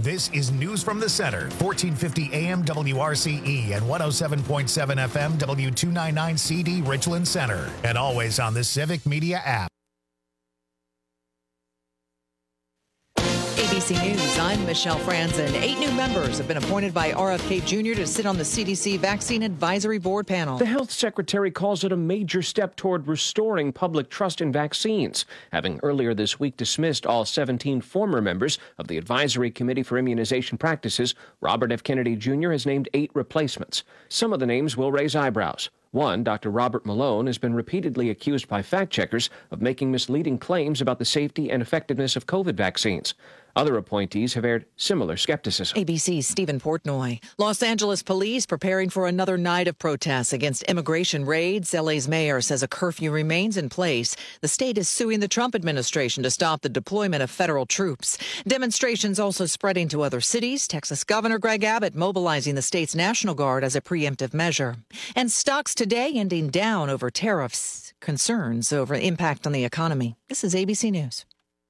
This is News from the Center, 1450 AM WRCE and 107.7 FM W299 CD Richland Center, and always on the Civic Media app. ABC News, I'm Michelle Franzen. 8 new members have been appointed by RFK Jr. to sit on the CDC Vaccine Advisory Board panel. The health secretary calls it a major step toward restoring public trust in vaccines, having earlier this week dismissed all 17 former members of the Advisory Committee for Immunization Practices. Robert F. Kennedy Jr. has named 8 replacements. Some of the names will raise eyebrows. One, Dr. Robert Malone, has been repeatedly accused by fact-checkers of making misleading claims about the safety and effectiveness of COVID vaccines. Other appointees have aired similar skepticism. ABC's Stephen Portnoy. Los Angeles police preparing for another night of protests against immigration raids. LA's mayor says a curfew remains in place. The state is suing the Trump administration to stop the deployment of federal troops. Demonstrations also spreading to other cities. Texas Governor Greg Abbott mobilizing the state's National Guard as a preemptive measure. And stocks today ending down over tariffs. Concerns over impact on the economy. This is ABC News.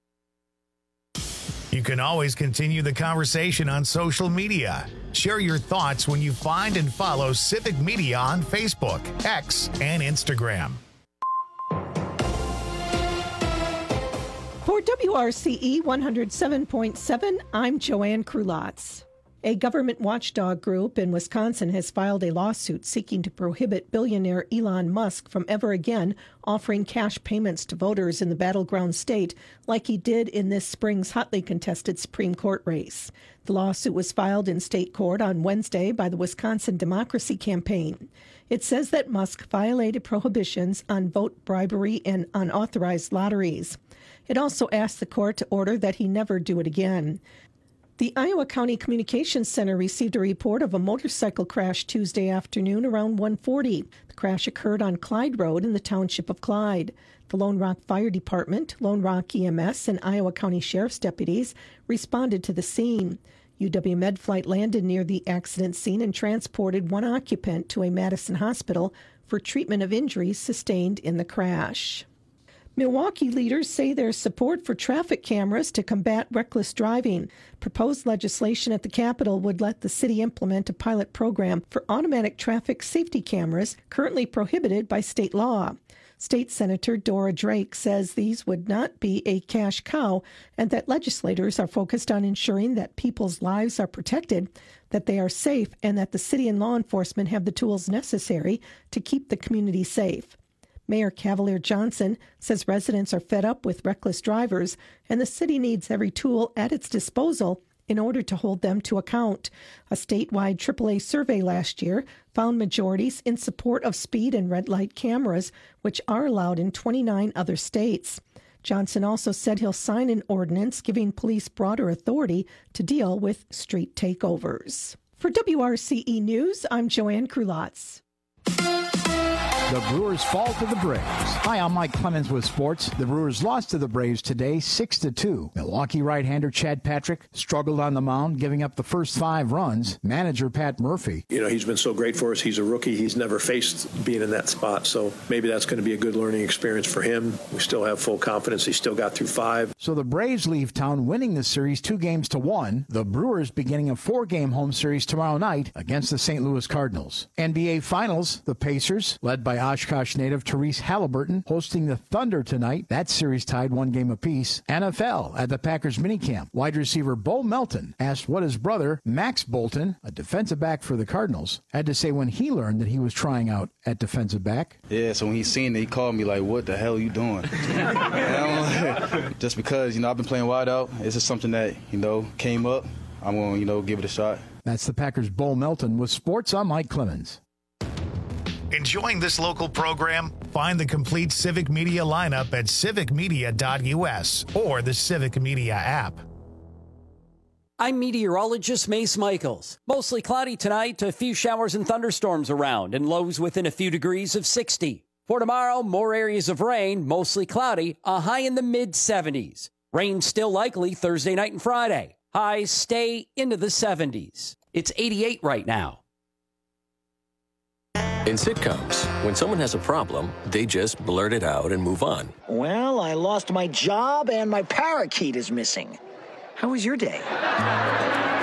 You can always continue the conversation on social media. Share your thoughts when you find and follow Civic Media on Facebook, X, and Instagram. For WRCE 107.7, I'm Joanne Krulotz. A government watchdog group in Wisconsin has filed a lawsuit seeking to prohibit billionaire Elon Musk from ever again offering cash payments to voters in the battleground state like he did in this spring's hotly contested Supreme Court race. The lawsuit was filed in state court on Wednesday by the Wisconsin Democracy Campaign. It says that Musk violated prohibitions on vote bribery and unauthorized lotteries. It also asked the court to order that he never do it again. The Iowa County Communications Center received a report of a motorcycle crash Tuesday afternoon around 1:40. The crash occurred on Clyde Road in the township of Clyde. The Lone Rock Fire Department, Lone Rock EMS, and Iowa County Sheriff's deputies responded to the scene. UW Med flight landed near the accident scene and transported one occupant to a Madison hospital for treatment of injuries sustained in the crash. Milwaukee leaders say there's support for traffic cameras to combat reckless driving. Proposed legislation at the Capitol would let the city implement a pilot program for automatic traffic safety cameras currently prohibited by state law. State Senator Dora Drake says these would not be a cash cow and that legislators are focused on ensuring that people's lives are protected, that they are safe, and that the city and law enforcement have the tools necessary to keep the community safe. Mayor Cavalier Johnson says residents are fed up with reckless drivers and the city needs every tool at its disposal in order to hold them to account. A statewide AAA survey last year found majorities in support of speed and red light cameras, which are allowed in 29 other states. Johnson also said he'll sign an ordinance giving police broader authority to deal with street takeovers. For WRCE News, I'm Joanne Krulotz. The Brewers fall to the Braves. Hi, I'm Mike Clemens with sports. The Brewers lost to the Braves today, 6-2. Milwaukee right-hander Chad Patrick struggled on the mound, giving up the first 5 runs. Manager Pat Murphy. He's been so great for us. He's a rookie. He's never faced being in that spot, so maybe that's going to be a good learning experience for him. We still have full confidence. He still got through 5. So the Braves leave town winning the series 2-1. The Brewers beginning a 4-game home series tomorrow night against the St. Louis Cardinals. NBA Finals, the Pacers, led by Oshkosh native Therese Halliburton, hosting the Thunder tonight. That series tied 1 game apiece. NFL at the Packers minicamp. Wide receiver Bo Melton asked what his brother, Max Bolton, a defensive back for the Cardinals, had to say when he learned that he was trying out at defensive back. Yeah, so when he seen it, he called me like, what the hell are you doing? Just because, I've been playing wide out. It's just something that, came up. I'm going to, give it a shot. That's the Packers' Bo Melton with sports. I'm Mike Clemens. Enjoying this local program? Find the complete Civic Media lineup at civicmedia.us or the Civic Media app. I'm meteorologist Mace Michaels. Mostly cloudy tonight, a few showers and thunderstorms around, and lows within a few degrees of 60. For tomorrow, more areas of rain, mostly cloudy, a high in the mid-70s. Rain still likely Thursday night and Friday. Highs stay into the 70s. It's 88 right now. In sitcoms, when someone has a problem, they just blurt it out and move on. Well, I lost my job and my parakeet is missing. How was your day?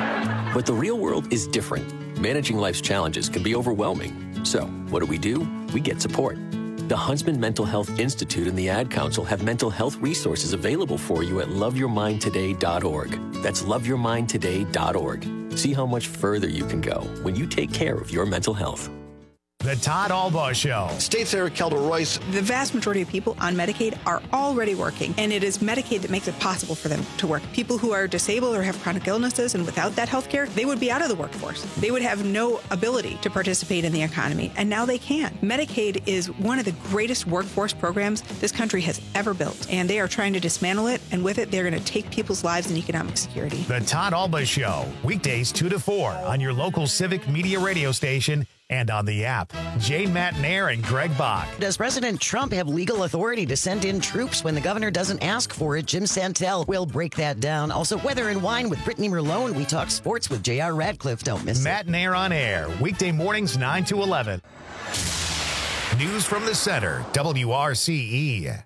But the real world is different. Managing life's challenges can be overwhelming. So, what do? We get support. The Huntsman Mental Health Institute and the Ad Council have mental health resources available for you at loveyourmindtoday.org. That's loveyourmindtoday.org. See how much further you can go when you take care of your mental health. The Todd Albaugh Show. State Senator Kelda Royce. The vast majority of people on Medicaid are already working, and it is Medicaid that makes it possible for them to work. People who are disabled or have chronic illnesses, and without that health care, they would be out of the workforce. They would have no ability to participate in the economy, and now they can. Medicaid is one of the greatest workforce programs this country has ever built, and they are trying to dismantle it, and with it, they're going to take people's lives and economic security. The Todd Albaugh Show, weekdays 2 to 4 on your local Civic Media radio station and on the app. Jane Matnair and Greg Bach. Does President Trump have legal authority to send in troops when the governor doesn't ask for it? Jim Santel will break that down. Also, Weather and Wine with Brittany Merlone. We talk sports with J.R. Radcliffe. Don't miss it. Matnair on air, weekday mornings 9 to 11. News from the center, WRCE.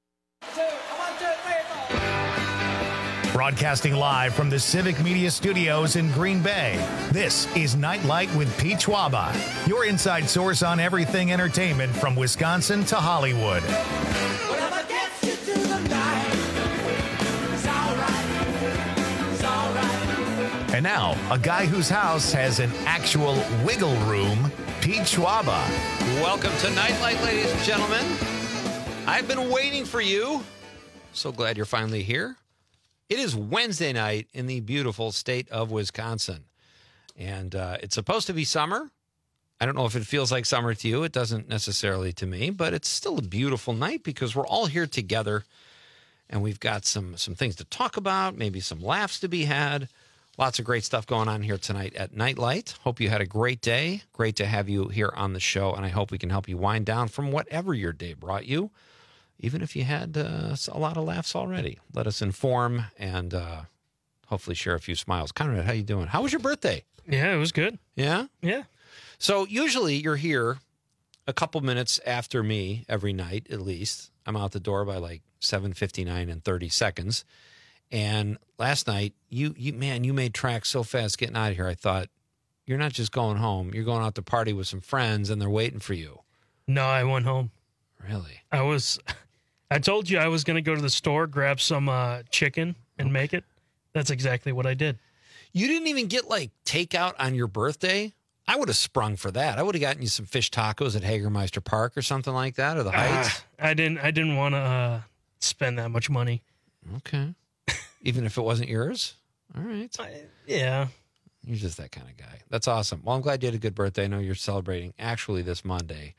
Broadcasting live from the Civic Media Studios in Green Bay, this is Nightlight with Pete Schwaba, your inside source on everything entertainment from Wisconsin to Hollywood. And now, a guy whose house has an actual wiggle room, Pete Schwaba. Welcome to Nightlight, ladies and gentlemen. I've been waiting for you. So glad you're finally here. It is Wednesday night in the beautiful state of Wisconsin, and it's supposed to be summer. I don't know if it feels like summer to you. It doesn't necessarily to me, but it's still a beautiful night because we're all here together, and we've got some things to talk about, maybe some laughs to be had. Lots of great stuff going on here tonight at Nightlight. Hope you had a great day. Great to have you here on the show, and I hope we can help you wind down from whatever your day brought you. Even if you had a lot of laughs already, let us inform and hopefully share a few smiles. Conrad, how you doing? How was your birthday? Yeah, it was good. Yeah? Yeah. So usually you're here a couple minutes after me every night, at least. I'm out the door by like 7:59 and 30 seconds. And last night, you made tracks so fast getting out of here. I thought, you're not just going home. You're going out to party with some friends, and they're waiting for you. No, I went home. Really? I told you I was going to go to the store, grab some chicken, and make it. That's exactly what I did. You didn't even get, like, takeout on your birthday? I would have sprung for that. I would have gotten you some fish tacos at Hagermeister Park or something like that, or the Heights. I didn't want to spend that much money. Okay. Even if it wasn't yours? All right. Yeah. You're just that kind of guy. That's awesome. Well, I'm glad you had a good birthday. I know you're celebrating actually this Monday.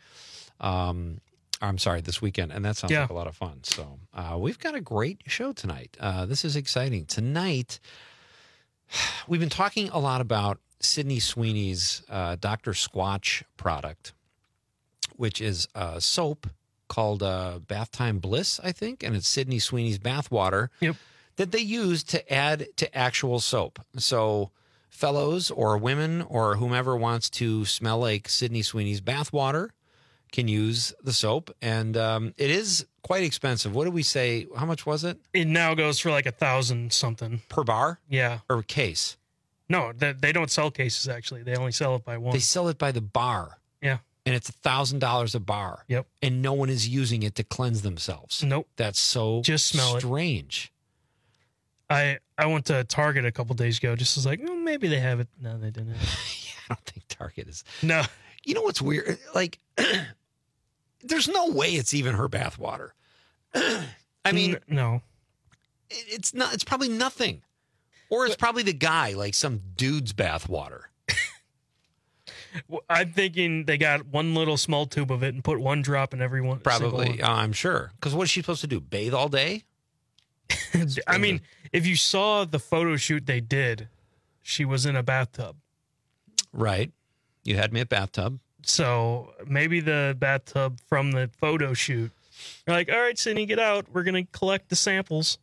I'm sorry, this weekend. And that sounds like a lot of fun. So we've got a great show tonight. This is exciting. Tonight, we've been talking a lot about Sydney Sweeney's Dr. Squatch product, which is a soap called Bath Time Bliss, I think. And it's Sydney Sweeney's bath water that they use to add to actual soap. So fellows or women or whomever wants to smell like Sydney Sweeney's bath water can use the soap, and it is quite expensive. What did we say? How much was it? It now goes for like $1,000 something per bar. Yeah, or case. No, they don't sell cases. Actually, they only sell it by one. They sell it by the bar. Yeah, and it's $1,000 a bar. Yep, and no one is using it to cleanse themselves. Nope, that's so just smell strange. I went to Target a couple days ago. Just was like, maybe they have it. No, they didn't. I don't think Target is. No, you know what's weird? Like. There's no way it's even her bath water. I mean, no, it's not. It's probably nothing, or it's probably the guy, like some dude's bath water. Well, I'm thinking they got one little small tube of it and put one drop in every one. Probably, I'm sure. Because what is she supposed to do? Bathe all day? I mean, if you saw the photo shoot they did, she was in a bathtub. Right. You had me at bathtub. So maybe the bathtub from the photo shoot. You're like, all right, Sydney, get out. We're going to collect the samples.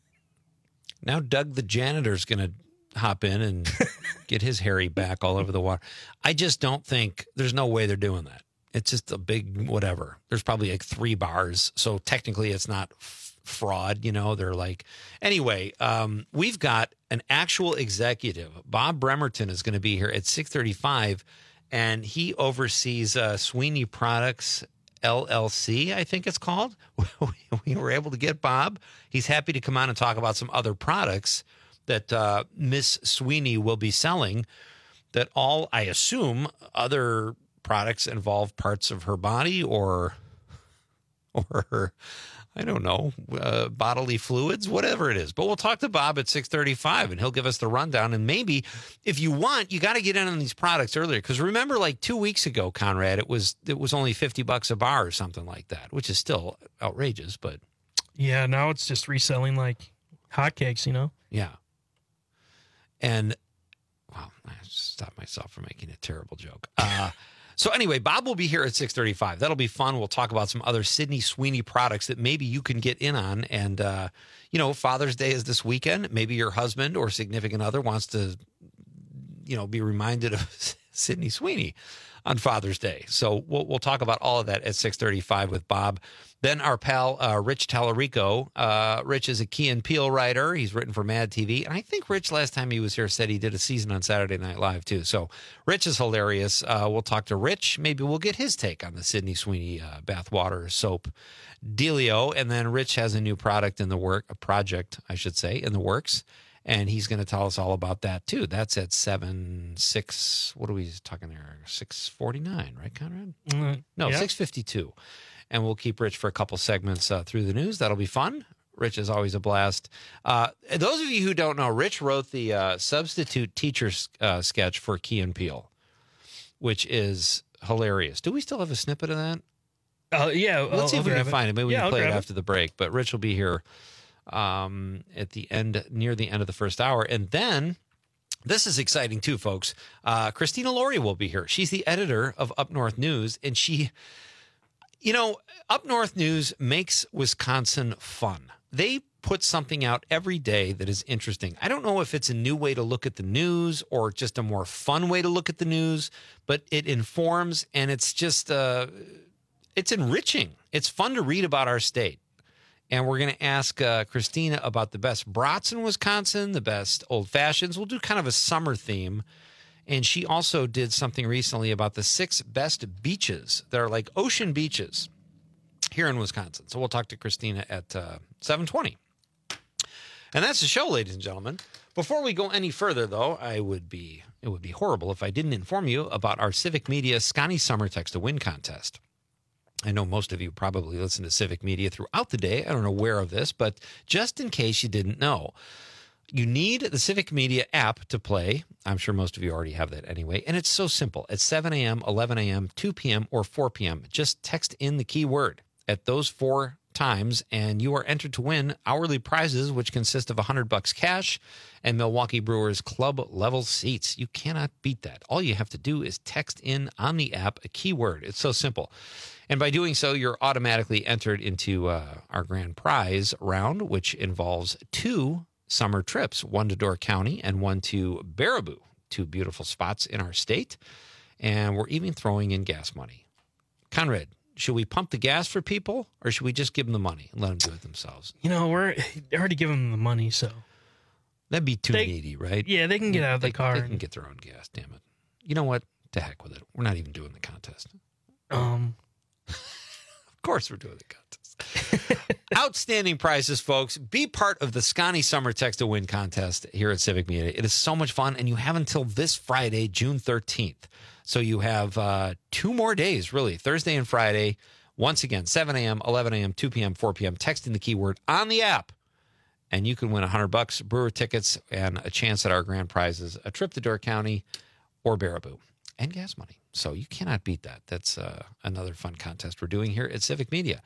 Now Doug the janitor's going to hop in and get his hairy back all over the water. I just don't think, there's no way they're doing that. It's just a big whatever. There's probably like 3 bars. So technically it's not fraud. They're like, anyway, we've got an actual executive. Bob Bremerton is going to be here at 6:35, and he oversees Sweeney Products LLC, I think it's called. We were able to get Bob. He's happy to come on and talk about some other products that Miss Sweeney will be selling, that all, I assume, other products involve parts of her body or her, I don't know, bodily fluids, whatever it is. But we'll talk to Bob at 6:35, and he'll give us the rundown. And maybe, if you want, you got to get in on these products earlier. Because remember, like 2 weeks ago, Conrad, it was only $50 a bar or something like that, which is still outrageous. But yeah, now it's just reselling like hotcakes, Yeah. And, wow, I stopped myself from making a terrible joke. So anyway, Bob will be here at 6:35. That'll be fun. We'll talk about some other Sydney Sweeney products that maybe you can get in on. And, Father's Day is this weekend. Maybe your husband or significant other wants to, be reminded of Sydney Sweeney on Father's Day. So we'll talk about all of that at 6:35 with Bob. Then our pal, Rich Tallarico. Rich is a Key and Peele writer. He's written for Mad TV. And I think Rich, last time he was here, said he did a season on Saturday Night Live, too. So Rich is hilarious. We'll talk to Rich. Maybe we'll get his take on the Sydney Sweeney bathwater soap dealio. And then Rich has a new project in the works. And he's going to tell us all about that, too. That's at 6:49, right, Conrad? No, yeah. 6:52. And we'll keep Rich for a couple segments through the news. That'll be fun. Rich is always a blast. Those of you who don't know, Rich wrote the substitute teacher sketch for Key and Peele, which is hilarious. Do we still have a snippet of that? Yeah. Let's see if we can find it. Maybe we can play it after the break. But Rich will be here at the end, near the end of the first hour. And then, this is exciting too, folks. Christina Laurie will be here. She's the editor of Up North News, and she... Up North News makes Wisconsin fun. They put something out every day that is interesting. I don't know if it's a new way to look at the news or just a more fun way to look at the news, but it informs, and it's just, it's enriching. It's fun to read about our state. And we're going to ask Christina about the best brats in Wisconsin, the best old fashions. We'll do kind of a summer theme. And she also did something recently about the 6 best beaches that are like ocean beaches here in Wisconsin. So we'll talk to Christina at 7:20. And that's the show, ladies and gentlemen. Before we go any further, though, it would be horrible if I didn't inform you about our Civic Media Scotty Summer Text to Win contest. I know most of you probably listen to Civic Media throughout the day. I don't know where of this, but just in case you didn't know, you need the Civic Media app to play. I'm sure most of you already have that anyway. And it's so simple. It's 7 a.m., 11 a.m., 2 p.m., or 4 p.m. Just text in the keyword at those 4 times, and you are entered to win hourly prizes, which consist of $100 cash and Milwaukee Brewers club-level seats. You cannot beat that. All you have to do is text in on the app a keyword. It's so simple. And by doing so, you're automatically entered into our grand prize round, which involves 2 summer trips, one to Door County and one to Baraboo, 2 beautiful spots in our state. And we're even throwing in gas money. Conrad, should we pump the gas for people, or should we just give them the money and let them do it themselves? We're already giving them the money, so. That'd be too needy, right? Yeah, they can get out of the car. They can get their own gas, damn it. You know what? To heck with it. We're not even doing the contest. Of course we're doing the contest. Outstanding prizes, folks. Be part of the Scotty Summer Text to Win contest here at Civic Media. It is so much fun, and you have until this Friday, June 13th. So you have 2 more days, really, Thursday and Friday. Once again, 7 a.m., 11 a.m., 2 p.m., 4 p.m. Text in the keyword on the app, and you can win $100 Brewer tickets and a chance at our grand prizes, a trip to Door County or Baraboo, and gas money. So you cannot beat that. That's another fun contest we're doing here at Civic Media.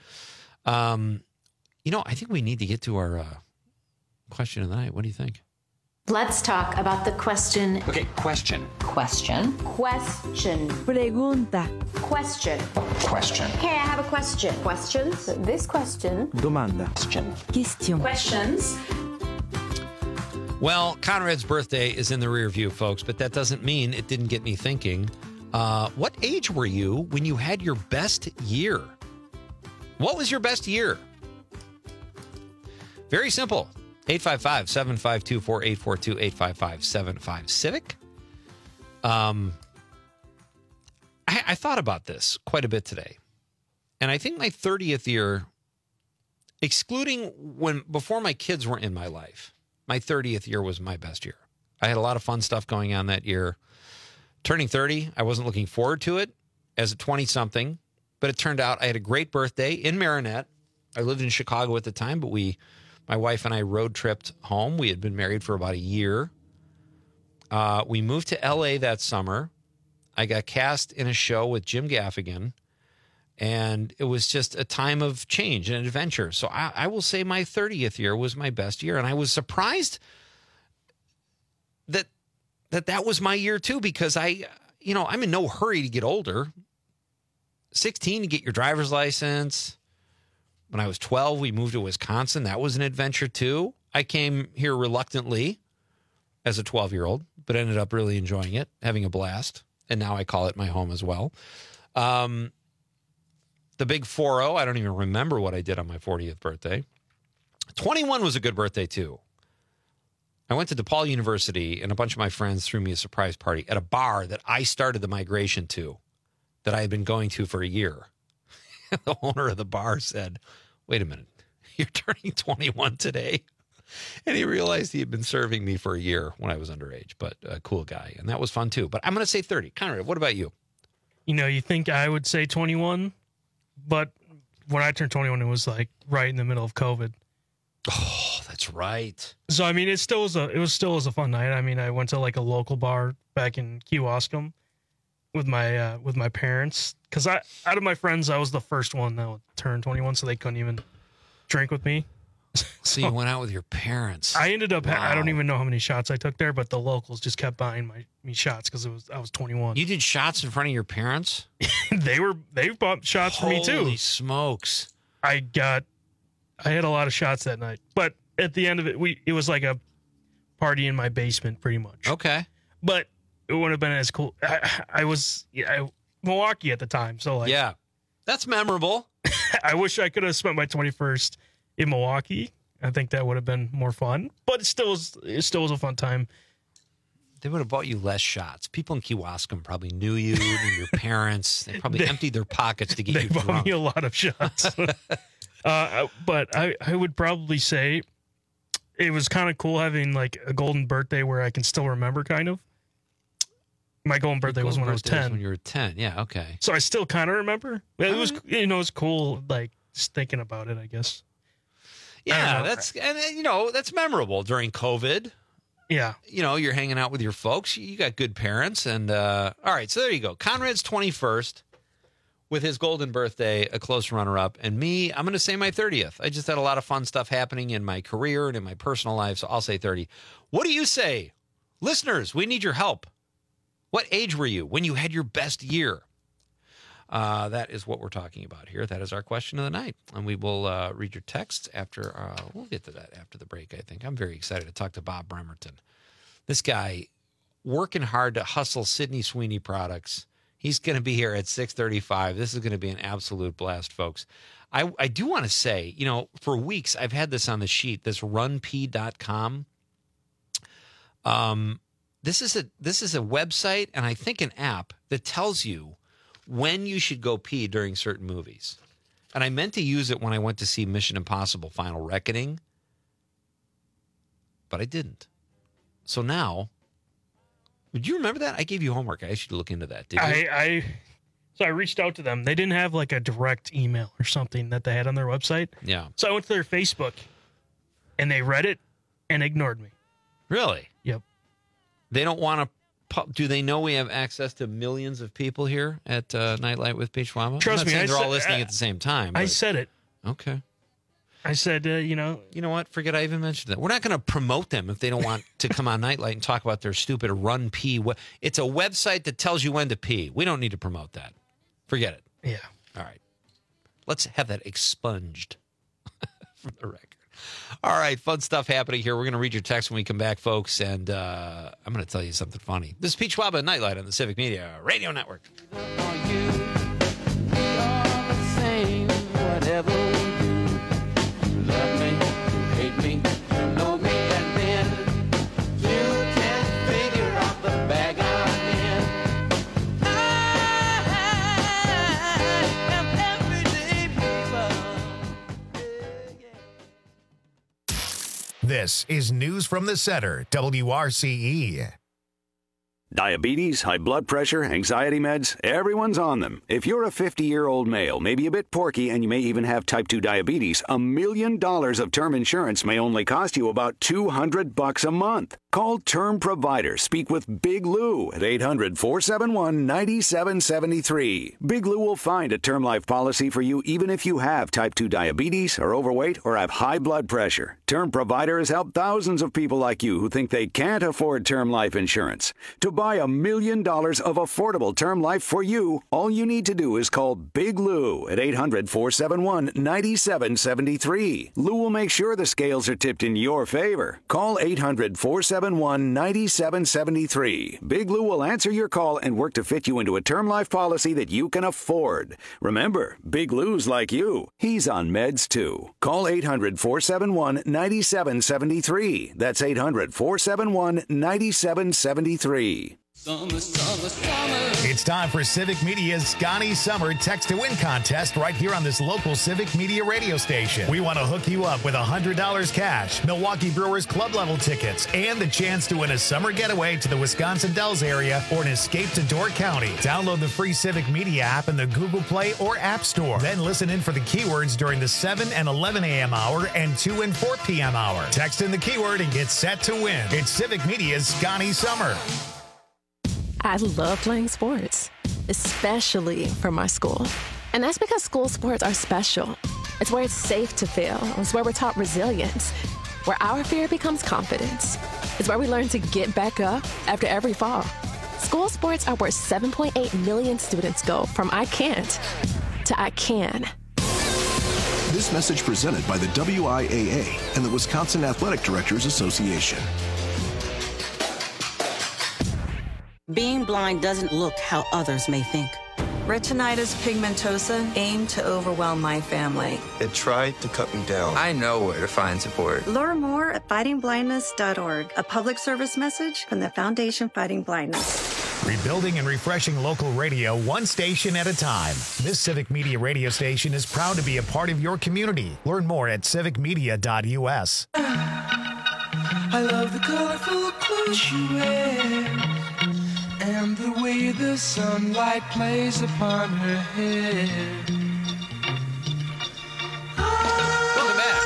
I think we need to get to our question of the night. What do you think? Let's talk about the question. Okay, question. Question. Question. Pregunta. Question. Question. Hey, I have a question. Questions? This question. Domanda. Question. Questions. Well, Conrad's birthday is in the rear view, folks, but that doesn't mean it didn't get me thinking. What age were you when you had your best year? What was your best year? Very simple. 855-752-4842, 855-75-CIVIC. I thought about this quite a bit today. And I think my 30th year, excluding before my kids were in my life, my 30th year was my best year. I had a lot of fun stuff going on that year. Turning 30, I wasn't looking forward to it as a 20-something, but it turned out I had a great birthday in Marinette. I lived in Chicago at the time, but my wife and I road tripped home. We had been married for about a year. We moved to L.A. that summer. I got cast in a show with Jim Gaffigan, and it was just a time of change and adventure. So I will say my 30th year was my best year, and I was surprised that was my year too, because I'm in no hurry to get older. 16 to get your driver's license. When I was 12, we moved to Wisconsin. That was an adventure too. I came here reluctantly as a 12-year-old, but ended up really enjoying it, having a blast. And now I call it my home as well. The big 4-0, I don't even remember what I did on my 40th birthday. 21 was a good birthday too. I went to DePaul University, and a bunch of my friends threw me a surprise party at a bar that I started the migration to, that I had been going to for a year. The owner of the bar said, "Wait a minute, you're turning 21 today?" And he realized he had been serving me for a year when I was underage, but a cool guy. And that was fun too. But I'm going to say 30. Conrad, what about you? You think I would say 21, but when I turned 21, it was like right in the middle of COVID. Oh, that's right. So, I mean, it still was a fun night. I mean, I went to like a local bar back in Kewaskum with my parents. Because out of my friends, I was the first one that would turn 21, so they couldn't even drink with me. So you went out with your parents. I ended up, Wow. I don't even know how many shots I took there, but the locals just kept buying me shots because I was 21. You did shots in front of your parents? They bought shots for me too. Holy smokes. I had a lot of shots that night, but at the end of it, it was like a party in my basement pretty much. Okay. But it wouldn't have been as cool. I was Milwaukee at the time. So like, yeah, that's memorable. I wish I could have spent my 21st in Milwaukee. I think that would have been more fun, but it still was a fun time. They would have bought you less shots. People in Kewaskum probably knew you, knew your parents. They probably emptied their pockets to get you drunk. They bought me a lot of shots. But I would probably say it was kind of cool having like a golden birthday where I can still remember kind of. My golden birthday was when I was 10. When you were 10, yeah, okay. So I still kind of remember. It was, it was cool, like just thinking about it, I guess. Yeah, that's memorable during COVID. Yeah. You're hanging out with your folks. You got good parents. And all right, so there you go. Conrad's 21st with his golden birthday, a close runner-up. And me, I'm going to say my 30th. I just had a lot of fun stuff happening in my career and in my personal life, so I'll say 30. What do you say? Listeners, we need your help. What age were you when you had your best year? That is what we're talking about here. That is our question of the night. And we will read your texts after, we'll get to that after the break, I think. I'm very excited to talk to Bob Bremerton. This guy working hard to hustle Sydney Sweeney products. He's going to be here at 6:35. This is going to be an absolute blast, folks. I do want to say, for weeks, I've had this on the sheet, this runpee.com. This is a website and I think an app that tells you when you should go pee during certain movies. And I meant to use it when I went to see Mission Impossible Final Reckoning, but I didn't. So now, would you remember that? I gave you homework. I asked you to look into that. Did you? So I reached out to them. They didn't have like a direct email or something that they had on their website. Yeah. So I went to their Facebook and they read it and ignored me. Really? Yep. They don't want to. Do they know we have access to millions of people here at Nightlight with Pete Schwaba? Trust me, they're all listening at the same time. I said it. Okay. I said, You know what? Forget I even mentioned that. We're not going to promote them if they don't want to come on Nightlight and talk about their stupid Run Pee. It's a website that tells you when to pee. We don't need to promote that. Forget it. Yeah. All right. Let's have that expunged from the record. All right, fun stuff happening here. We're going to read your text when we come back, folks, and I'm going to tell you something funny. This is Pete Schwaba at Nightlight on the Civic Media Radio Network. Whatever we do, you love me, you hate me. This is News from the Center, WRCE. Diabetes, high blood pressure, anxiety meds, everyone's on them. If you're a 50-year-old male, maybe a bit porky, and you may even have type 2 diabetes, $1 million of term insurance may only cost you about $200 a month. Call Term Provider. Speak with Big Lou at 800-471-9773. Big Lou will find a term life policy for you even if you have type 2 diabetes, are overweight, or have high blood pressure. Term Provider has helped thousands of people like you who think they can't afford term life insurance. To buy $1 million of affordable term life for you, all you need to do is call Big Lou at 800-471-9773. Lou will make sure the scales are tipped in your favor. Call 800-471-9773. Big Lou will answer your call and work to fit you into a term life policy that you can afford. Remember, Big Lou's like you. He's on meds too. Call 800-471-9773. That's 800-471-9773. Summer, summer, summer. It's time for Civic Media's Scotty Summer Text to Win contest right here on this local Civic Media radio station. We want to hook you up with $100 cash, Milwaukee Brewers club level tickets, and the chance to win a summer getaway to the Wisconsin Dells area or an escape to Door County. Download the free Civic Media app in the Google Play or App Store. Then listen in for the keywords during the 7 and 11 a.m. hour and 2 and 4 p.m. hour. Text in the keyword and get set to win. It's Civic Media's Scotty Summer. I love playing sports, especially for my school. And that's because school sports are special. It's where it's safe to fail. It's where we're taught resilience, where our fear becomes confidence. It's where we learn to get back up after every fall. School sports are where 7.8 million students go from I can't to I can. This message presented by the WIAA and the Wisconsin Athletic Directors Association. Being blind doesn't look how others may think. Retinitis pigmentosa aimed to overwhelm my family. It tried to cut me down. I know where to find support. Learn more at fightingblindness.org, a public service message from the Foundation Fighting Blindness. Rebuilding and refreshing local radio one station at a time. This Civic Media radio station is proud to be a part of your community. Learn more at civicmedia.us. I love the colorful clothes you wear and the way the sunlight plays upon her hair. Welcome back.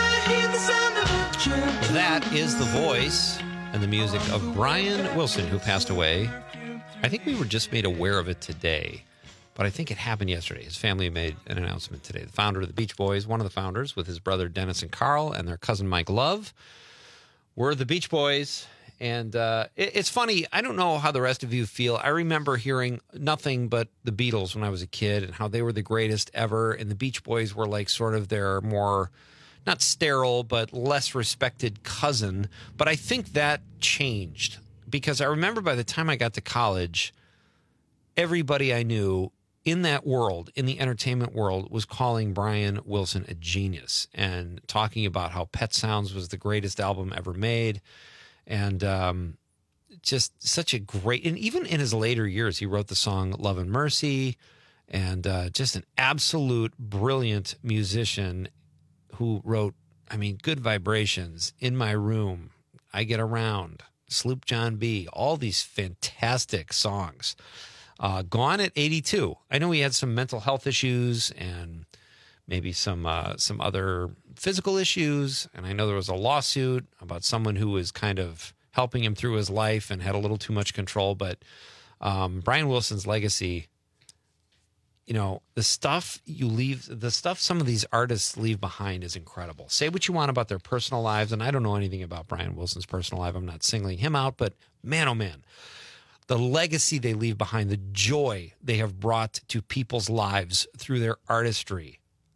That is the voice and the music of Brian Wilson, who passed away. I think we were just made aware of it today, but I think it happened yesterday. His family made an announcement today. The founder of the Beach Boys, one of the founders, with his brother Dennis and Carl and their cousin Mike Love, were the Beach Boys. And it's funny, I don't know how the rest of you feel. I remember hearing nothing but the Beatles when I was a kid and how they were the greatest ever. And the Beach Boys were like sort of their more, not sterile, but less respected cousin. But I think that changed because I remember by the time I got to college, everybody I knew in that world, in the entertainment world, was calling Brian Wilson a genius and talking about how Pet Sounds was the greatest album ever made. And just such a great, and even in his later years, he wrote the song Love and Mercy, and just an absolute brilliant musician who wrote, I mean, Good Vibrations, In My Room, I Get Around, Sloop John B., all these fantastic songs. Gone at 82. I know he had some mental health issues and maybe some other physical issues. And I know there was a lawsuit about someone who was kind of helping him through his life and had a little too much control. But Brian Wilson's legacy, you know, the stuff some of these artists leave behind is incredible. Say what you want about their personal lives. And I don't know anything about Brian Wilson's personal life. I'm not singling him out, but man, oh man, the legacy they leave behind, the joy they have brought to people's lives through their artistry.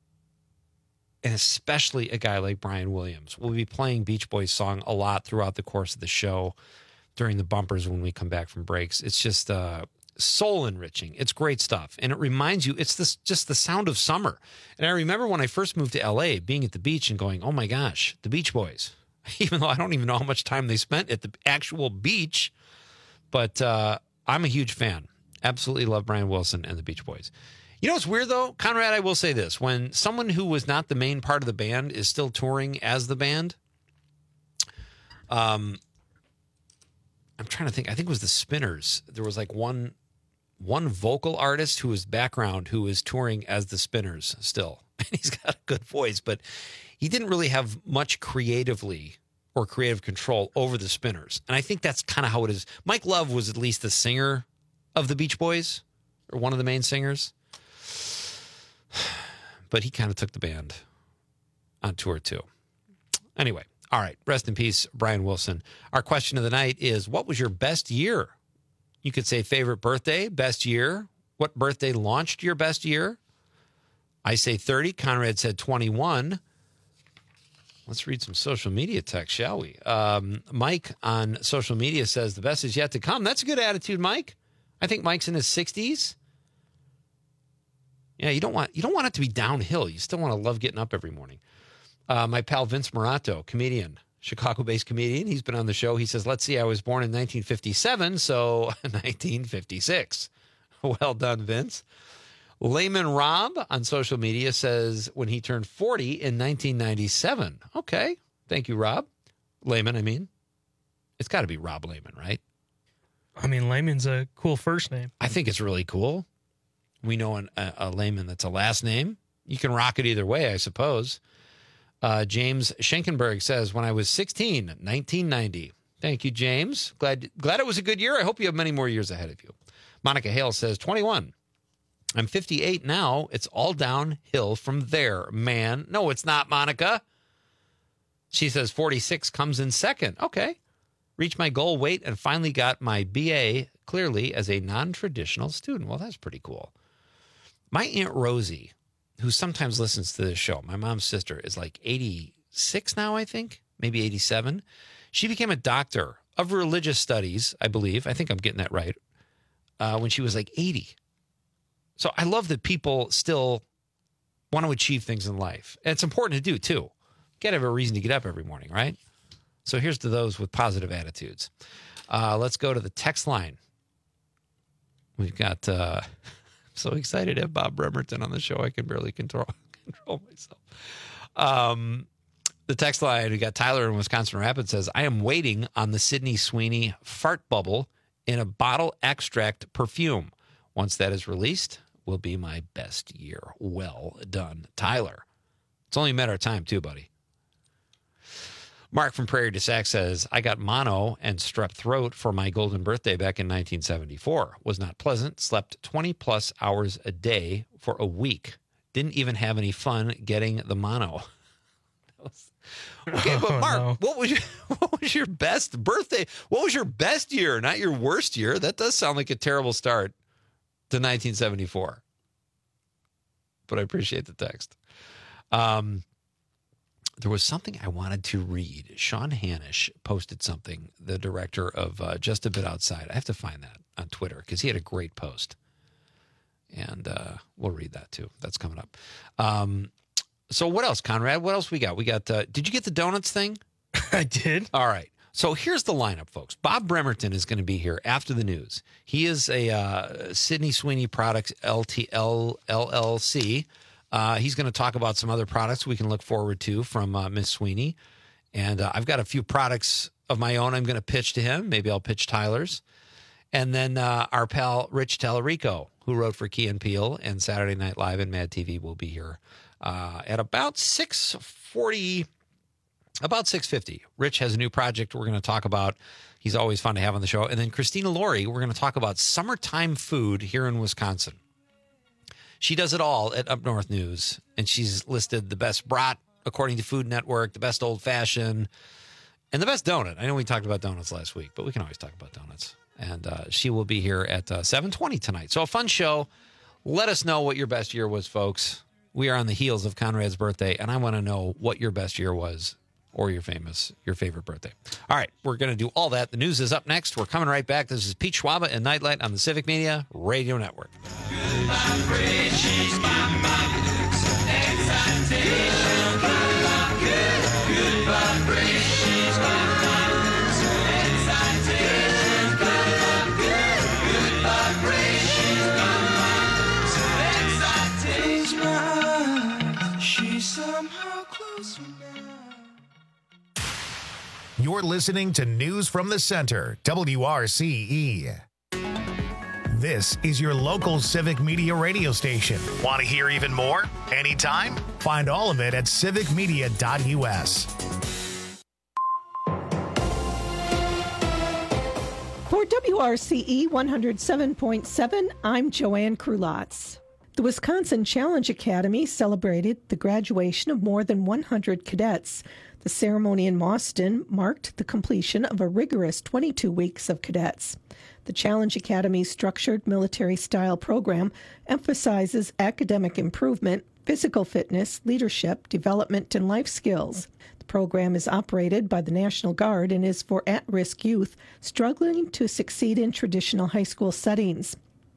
And especially a guy like Brian Williams. We'll be playing Beach Boys song a lot throughout the course of the show during the bumpers when we come back from breaks. It's just soul enriching. It's great stuff. And it reminds you, it's just the sound of summer. And I remember when I first moved to LA, being at the beach and going, oh my gosh, the Beach Boys. Even though I don't even know how much time they spent at the actual beach. But I'm a huge fan. Absolutely love Brian Wilson and the Beach Boys. You know what's weird, though? Conrad, I will say this. When someone who was not the main part of the band is still touring as the band, I'm trying to think. I think it was the Spinners. There was like one vocal artist who was background who was touring as the Spinners still. And he's got a good voice, but he didn't really have much creatively or creative control over the Spinners. And I think that's kind of how it is. Mike Love was at least the singer of the Beach Boys, or one of the main singers. But he kind of took the band on tour too. Anyway, all right. Rest in peace, Brian Wilson. Our question of the night is, what was your best year? You could say favorite birthday, best year. What birthday launched your best year? I say 30. Conrad said 21. Let's read some social media text, shall we? Mike on social media says the best is yet to come. That's a good attitude, Mike. I think Mike's in his 60s. Yeah, you don't want it to be downhill. You still want to love getting up every morning. My pal Vince Morato, comedian, Chicago-based comedian. He's been on the show. He says, let's see, I was born in 1957, so 1956. Well done, Vince. Layman Rob on social media says when he turned 40 in 1997. Okay. Thank you, Rob. Layman, I mean. It's got to be Rob Layman, right? I mean, Layman's a cool first name. I think it's really cool. We know a Layman that's a last name. You can rock it either way, I suppose. James Schenkenberg says, when I was 16, 1990. Thank you, James. Glad it was a good year. I hope you have many more years ahead of you. Monica Hale says, 21. I'm 58 now. It's all downhill from there, man. No, it's not, Monica. She says 46 comes in second. Okay. Reached my goal weight and finally got my BA clearly as a non-traditional student. Well, that's pretty cool. My Aunt Rosie, who sometimes listens to this show, my mom's sister, is like 86 now, I think, maybe 87. She became a doctor of religious studies, I believe. I think I'm getting that right. When she was like 80. So I love that people still want to achieve things in life. And it's important to do, too. You got to have a reason to get up every morning, right? So here's to those with positive attitudes. Let's go to the text line. We've got, I'm so excited to have Bob Bremerton on the show. I can barely control myself. The text line, we got Tyler in Wisconsin Rapids says, I am waiting on the Sydney Sweeney fart bubble in a bottle extract perfume. Once that is released, will be my best year. Well done, Tyler. It's only a matter of time, too, buddy. Mark from Prairie du Sac says, I got mono and strep throat for my golden birthday back in 1974. Was not pleasant. Slept 20-plus hours a day for a week. Didn't even have any fun getting the mono. Okay, but Mark, what was your best birthday? What was your best year, not your worst year? That does sound like a terrible start to 1974. But I appreciate the text. There was something I wanted to read. Sean Hanish posted something, the director of Just a Bit Outside. I have to find that on Twitter because he had a great post. And we'll read that too. That's coming up. So what else, Conrad? What else we got? We got, did you get the donuts thing? I did. All right. So here's the lineup, folks. Bob Bremerton is going to be here after the news. He is a Sydney Sweeney Products LLC. He's going to talk about some other products we can look forward to from Miss Sweeney. And I've got a few products of my own I'm going to pitch to him. Maybe I'll pitch Tyler's. And then our pal Rich Tallarico, who wrote for Key and Peele and Saturday Night Live and Mad TV, will be here at about 6:40, about 6:50. Rich has a new project we're going to talk about. He's always fun to have on the show. And then Christina Laurie, we're going to talk about summertime food here in Wisconsin. She does it all at Up North News, and she's listed the best brat, according to Food Network, the best old-fashioned, and the best donut. I know we talked about donuts last week, but we can always talk about donuts. And she will be here at 7:20 tonight. So a fun show. Let us know what your best year was, folks. We are on the heels of Conrad's birthday, and I want to know what your best year was or your favorite birthday. All right, we're going to do all that. The news is up next. We're coming right back. This is Pete Schwaba and Nightlight on the Civic Media Radio Network. You're listening to News from the Center, WRCE. This is your local civic media radio station. Want to hear even more? Anytime? Find all of it at civicmedia.us. For WRCE 107.7, I'm Joanne Krulotz. The Wisconsin Challenge Academy celebrated the graduation of more than 100 cadets. The ceremony in Mauston marked the completion of a rigorous 22 weeks of cadets. The Challenge Academy's structured military-style program emphasizes academic improvement, physical fitness, leadership, development, and life skills. The program is operated by the National Guard and is for at-risk youth struggling to succeed in traditional high school settings.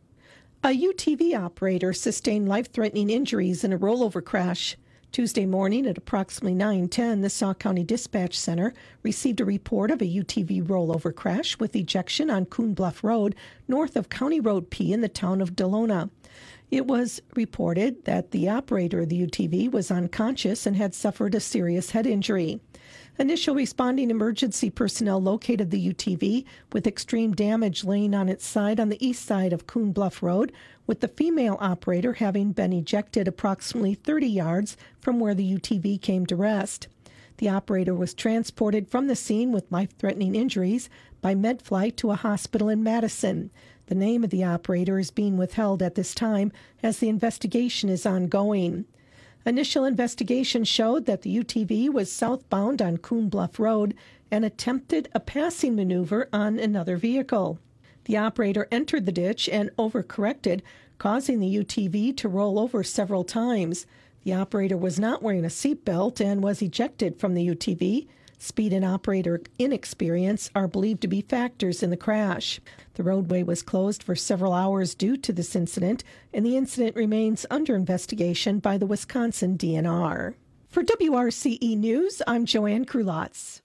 A UTV operator sustained life-threatening injuries in a rollover crash. Tuesday morning at approximately 9:10, the Sauk County Dispatch Center received a report of a UTV rollover crash with ejection on Coon Bluff Road, north of County Road P in the town of Delona. It was reported that the operator of the UTV was unconscious and had suffered a serious head injury. Initial responding emergency personnel located the UTV with extreme damage laying on its side on the east side of Coon Bluff Road, with the female operator having been ejected approximately 30 yards from where the UTV came to rest. The operator was transported from the scene with life-threatening injuries by MedFly to a hospital in Madison. The name of the operator is being withheld at this time as the investigation is ongoing. Initial investigation showed that the UTV was southbound on Coon Bluff Road and attempted a passing maneuver on another vehicle. The operator entered the ditch and overcorrected, causing the UTV to roll over several times. The operator was not wearing a seatbelt and was ejected from the UTV. Speed and operator inexperience are believed to be factors in the crash. The roadway was closed for several hours due to this incident, and the incident remains under investigation by the Wisconsin DNR. For WRCE News, I'm Joanne Krulotz.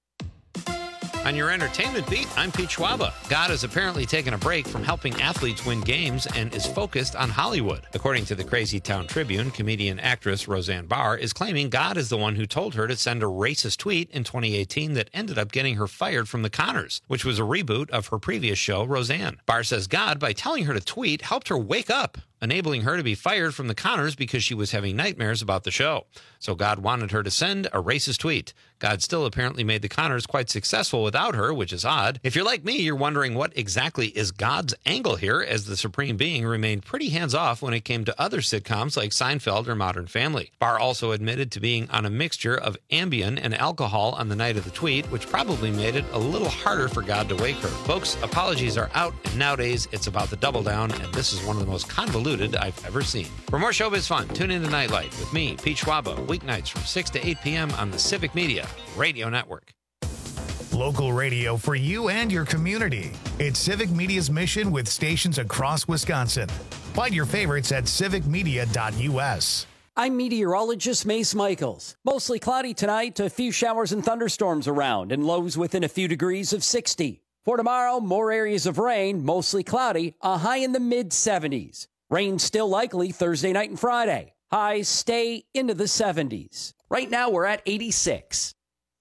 On your entertainment beat, I'm Pete Schwaba. God has apparently taken a break from helping athletes win games and is focused on Hollywood. According to the Crazy Town Tribune, comedian-actress Roseanne Barr is claiming God is the one who told her to send a racist tweet in 2018 that ended up getting her fired from The Conners, which was a reboot of her previous show, Roseanne. Barr says God, by telling her to tweet, helped her wake up, enabling her to be fired from The Conners because she was having nightmares about the show. So God wanted her to send a racist tweet. God still apparently made The Conners quite successful without her, which is odd. If you're like me, you're wondering what exactly is God's angle here, as the Supreme Being remained pretty hands-off when it came to other sitcoms like Seinfeld or Modern Family. Barr also admitted to being on a mixture of Ambien and alcohol on the night of the tweet, which probably made it a little harder for God to wake her. Folks, apologies are out, and nowadays it's about the double down, and this is one of the most convoluted I've ever seen. For more showbiz fun, tune in to Nightlight with me, Pete Schwaba, weeknights from 6 to 8 p.m. on the Civic Media Radio Network. Local radio for you and your community. It's Civic Media's mission with stations across Wisconsin. Find your favorites at civicmedia.us. I'm meteorologist Mace Michaels. Mostly cloudy tonight, a few showers and thunderstorms around, and lows within a few degrees of 60. For tomorrow, more areas of rain, mostly cloudy, a high in the mid-70s. Rain still likely Thursday night and Friday. Highs stay into the 70s. Right now, we're at 86.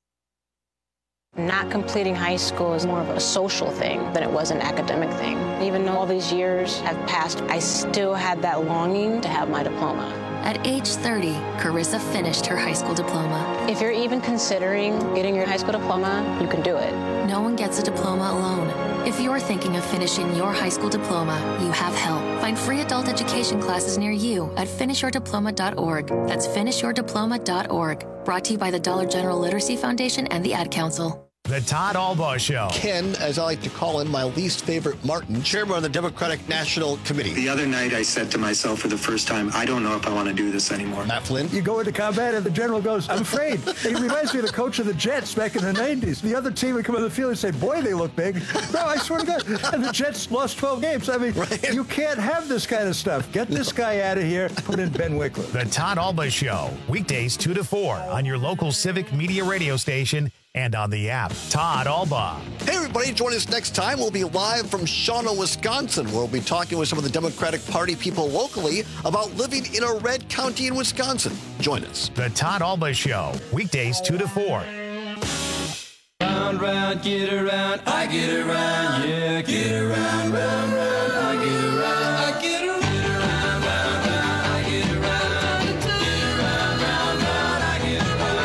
Not completing high school is more of a social thing than it was an academic thing. Even though all these years have passed, I still had that longing to have my diploma. At age 30, Carissa finished her high school diploma. If you're even considering getting your high school diploma, you can do it. No one gets a diploma alone. If you're thinking of finishing your high school diploma, you have help. Find free adult education classes near you at finishyourdiploma.org. That's finishyourdiploma.org. Brought to you by the Dollar General Literacy Foundation and the Ad Council. The Todd Albaugh Show. Ken, as I like to call him, my least favorite Martin, chairman of the Democratic National Committee. The other night I said to myself for the first time, I don't know if I want to do this anymore. Matt Flynn. You go into combat and the general goes, I'm afraid. He reminds me of the coach of the Jets back in the 90s. The other team would come on the field and say, boy, they look big. No, I swear to God. And the Jets lost 12 games. I mean, right. You can't have this kind of stuff. Get this guy out of here. Put in Ben Wickler. The Todd Albaugh Show. Weekdays 2 to 4 on your local Civic Media radio station and on the app. Todd Albaugh. Hey, everybody. Join us next time. We'll be live from Shawano, Wisconsin, where we'll be talking with some of the Democratic Party people locally about living in a red county in Wisconsin. Join us. The Todd Albaugh Show. Weekdays 2 to 4. Round, around, round, get around, I get around, yeah, get around, round, round, I get around, I get around, round, round, I get around, get around, round, round, I get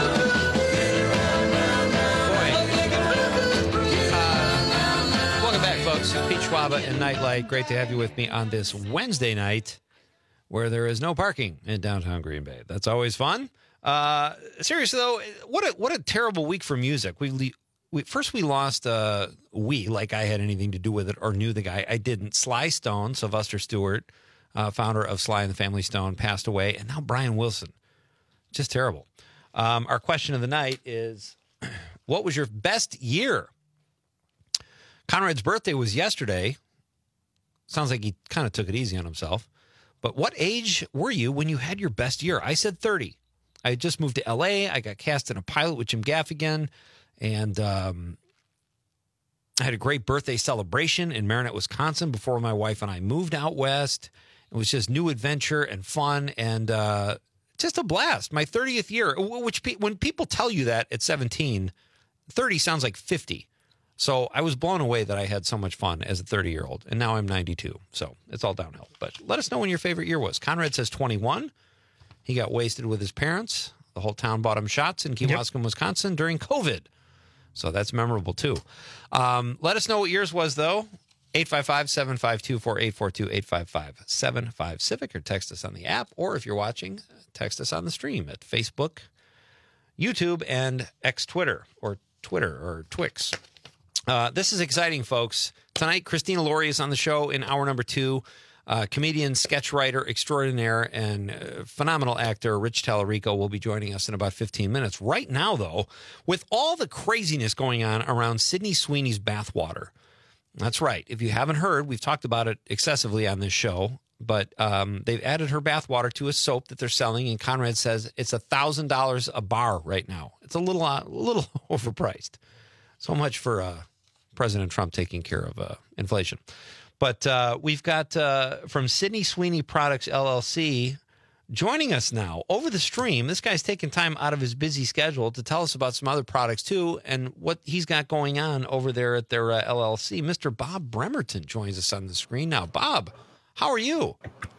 around, Welcome back, folks. Pete Schwaba and Nightlight. Great to have you with me on this Wednesday night where there is no parking in downtown Green Bay. That's always fun. Seriously, though, what a terrible week for music. We lost, like I had anything to do with it or knew the guy. I didn't. Sly Stone, Sylvester Stewart, founder of Sly and the Family Stone, passed away. And now Brian Wilson. Just terrible. Our question of the night is, what was your best year? Conrad's birthday was yesterday. Sounds like he kind of took it easy on himself. But what age were you when you had your best year? I said 30. I had just moved to L.A. I got cast in a pilot with Jim Gaffigan. And I had a great birthday celebration in Marinette, Wisconsin before my wife and I moved out west. It was just new adventure and fun and just a blast. My 30th year, which when people tell you that at 17, 30 sounds like 50. So I was blown away that I had so much fun as a 30-year-old, and now I'm 92, so it's all downhill. But let us know when your favorite year was. Conrad says 21. He got wasted with his parents. The whole town bought him shots in Kewaskum, Wisconsin during COVID. So that's memorable, too. Let us know what yours was, though. 855-752-4842, 855-75-CIVIC, or text us on the app. Or if you're watching, text us on the stream at Facebook, YouTube, and X Twitter, or Twix. This is exciting, folks. Tonight, Christina Laurie is on the show in hour number 2. Comedian, sketch writer extraordinaire, and phenomenal actor Rich Tallarico will be joining us in about 15 minutes. Right now, though, with all the craziness going on around Sydney Sweeney's bathwater. That's right. If you haven't heard, we've talked about it excessively on this show, but they've added her bathwater to a soap that they're selling, and Conrad says it's $1,000 a bar right now. It's a little overpriced. So much for President Trump taking care of inflation. But we've got from Sydney Sweeney Products, LLC, joining us now over the stream. This guy's taking time out of his busy schedule to tell us about some other products, too, and what he's got going on over there at their LLC. Mr. Bob Bremerton joins us on the screen now. Bob, how are you?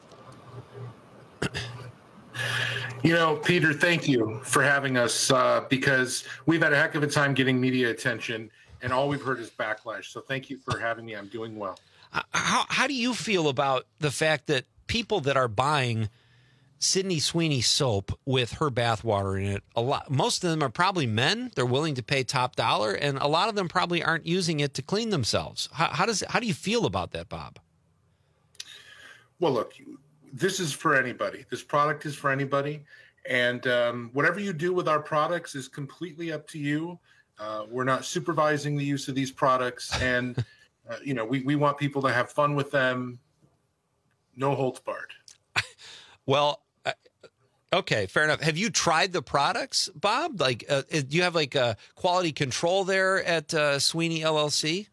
Peter, thank you for having us because we've had a heck of a time getting media attention, and all we've heard is backlash. So thank you for having me. I'm doing well. How do you feel about the fact that people that are buying Sydney Sweeney soap with her bathwater in it, most of them are probably men. They're willing to pay top dollar, and a lot of them probably aren't using it to clean themselves. How do you feel about that, Bob? Well, look, this is for anybody. This product is for anybody, and whatever you do with our products is completely up to you. We're not supervising the use of these products, and we want people to have fun with them. No holds barred. Well, okay, fair enough. Have you tried the products, Bob? Do you have a quality control there at Sweeney LLC?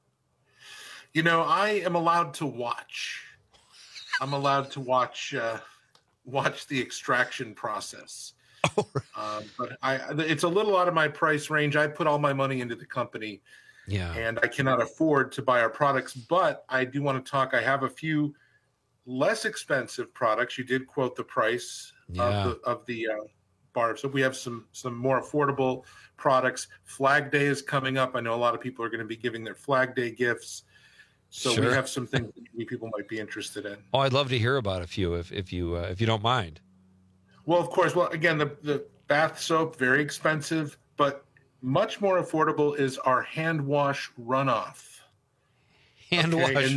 I am allowed to watch. I'm allowed to watch the extraction process. Oh, right. But it's a little out of my price range. I put all my money into the company. Yeah. And I cannot afford to buy our products, but I do want to talk. I have a few less expensive products. You did quote the price of the bar. So we have some more affordable products. Flag Day is coming up. I know a lot of people are going to be giving their Flag Day gifts. So we have some things that people might be interested in. Oh, I'd love to hear about a few if you don't mind. Well, of course. Well, again, the bath soap, very expensive, but much more affordable is our hand wash runoff. Hand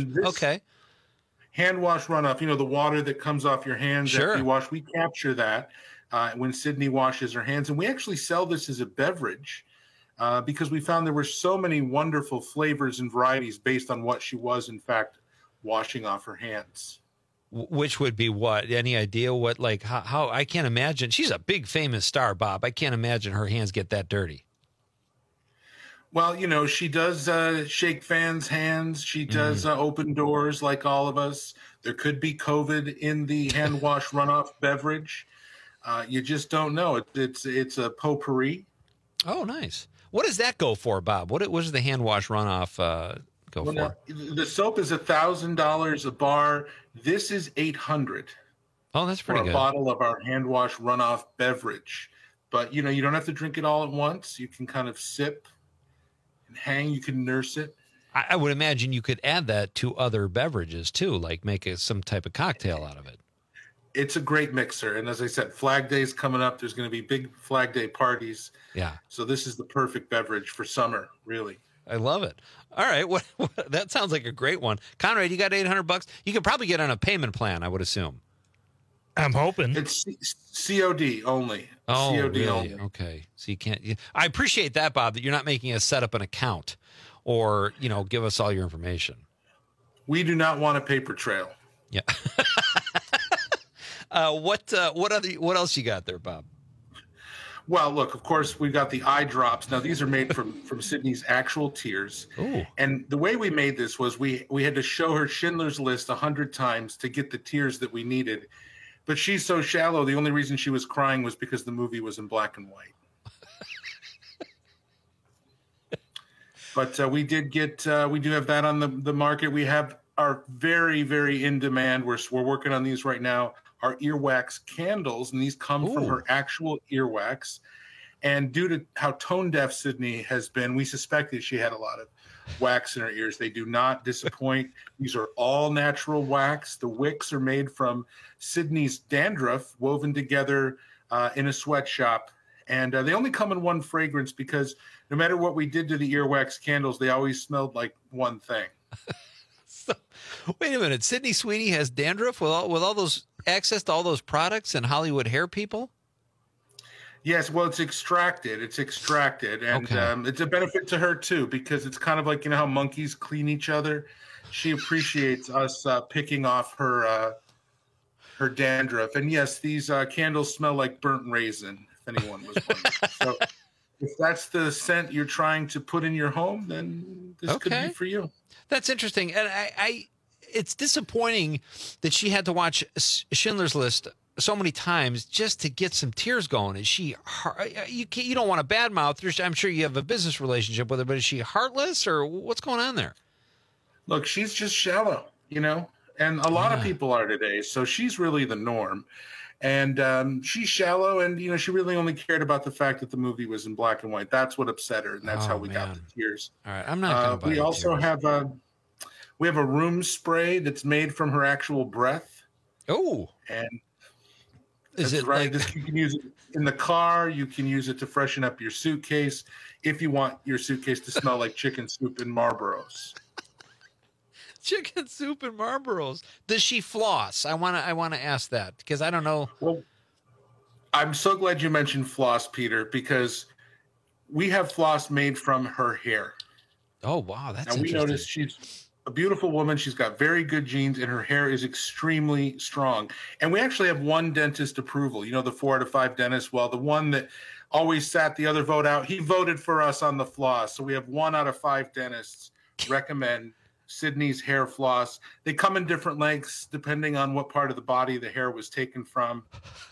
wash runoff. The water that comes off your hands after you wash. We capture that when Sydney washes her hands, and we actually sell this as a beverage because we found there were so many wonderful flavors and varieties based on what she was, in fact, washing off her hands. Which would be what? Any idea what? How? I can't imagine. She's a big famous star, Bob. I can't imagine her hands get that dirty. Well, she does shake fans' hands. She does open doors like all of us. There could be COVID in the hand wash runoff beverage. You just don't know. It's a potpourri. Oh, nice. What does that go for, Bob? What does the hand wash runoff go for? Now, the soap is $1,000 a bar. This is $800. Oh, that's pretty for good. a bottle of our hand wash runoff beverage. But you don't have to drink it all at once. You can kind of sip and hang. You can nurse it. I would imagine you could add that to other beverages too, like make some type of cocktail out of it. It's a great mixer. And as I said, Flag Day's coming up. There's going to be big Flag Day parties. Yeah. So this is the perfect beverage for summer, really. I love it. All right. What that sounds like a great one. Conrad, you got $800? You could probably get on a payment plan, I would assume. I'm hoping. It's COD only. Oh, COD really? only. Okay. So you can't. I appreciate that, Bob, that you're not making us set up an account or, give us all your information. We do not want a paper trail. Yeah. What else you got there, Bob? Well, look, of course, we've got the eye drops. Now, these are made from Sydney's actual tears. Ooh. And the way we made this was we had to show her Schindler's List 100 times to get the tears that we needed. But she's so shallow, the only reason she was crying was because the movie was in black and white. But we do have that on the market. We have our very, very in demand. We're working on these right now. Our earwax candles, and these come from her actual earwax. And due to how tone deaf Sydney has been, we suspected she had a lot of wax in her ears. They do not disappoint. These are all natural wax. The wicks are made from Sydney's dandruff, woven together in a sweatshop. And they only come in one fragrance because no matter what we did to the earwax candles, they always smelled like one thing. Wait a minute. Sydney Sweeney has dandruff with all those access to all those products and Hollywood hair people? Yes, well, it's extracted. And okay. It's a benefit to her too, because it's kind of like, how monkeys clean each other. She appreciates us picking off her dandruff. And yes, these candles smell like burnt raisin, if anyone was wondering. So if that's the scent you're trying to put in your home, then this could be for you. That's interesting. And it's disappointing that she had to watch Schindler's List so many times just to get some tears going. Is she? You don't want to badmouth her. I'm sure you have a business relationship with her, but is she heartless or what's going on there? Look, she's just shallow, and a lot of people are today. So she's really the norm. And she's shallow, and she really only cared about the fact that the movie was in black and white. That's what upset her, and that's how we got the tears. All right, I'm not. We also have a room spray that's made from her actual breath. Oh, and is it right? You can use it in the car. You can use it to freshen up your suitcase if you want your suitcase to smell like chicken soup and Marlboros. Chicken soup and Marlboros. Does she floss? I want to ask that because I don't know. Well, I'm so glad you mentioned floss, Peter, because we have floss made from her hair. Oh, wow. That's interesting. We noticed she's a beautiful woman. She's got very good genes, and her hair is extremely strong. And we actually have one dentist approval. The 4 out of 5 dentists. Well, the one that always sat the other vote out, he voted for us on the floss. So we have 1 out of 5 dentists recommend Sydney's hair floss. They come in different lengths depending on what part of the body the hair was taken from.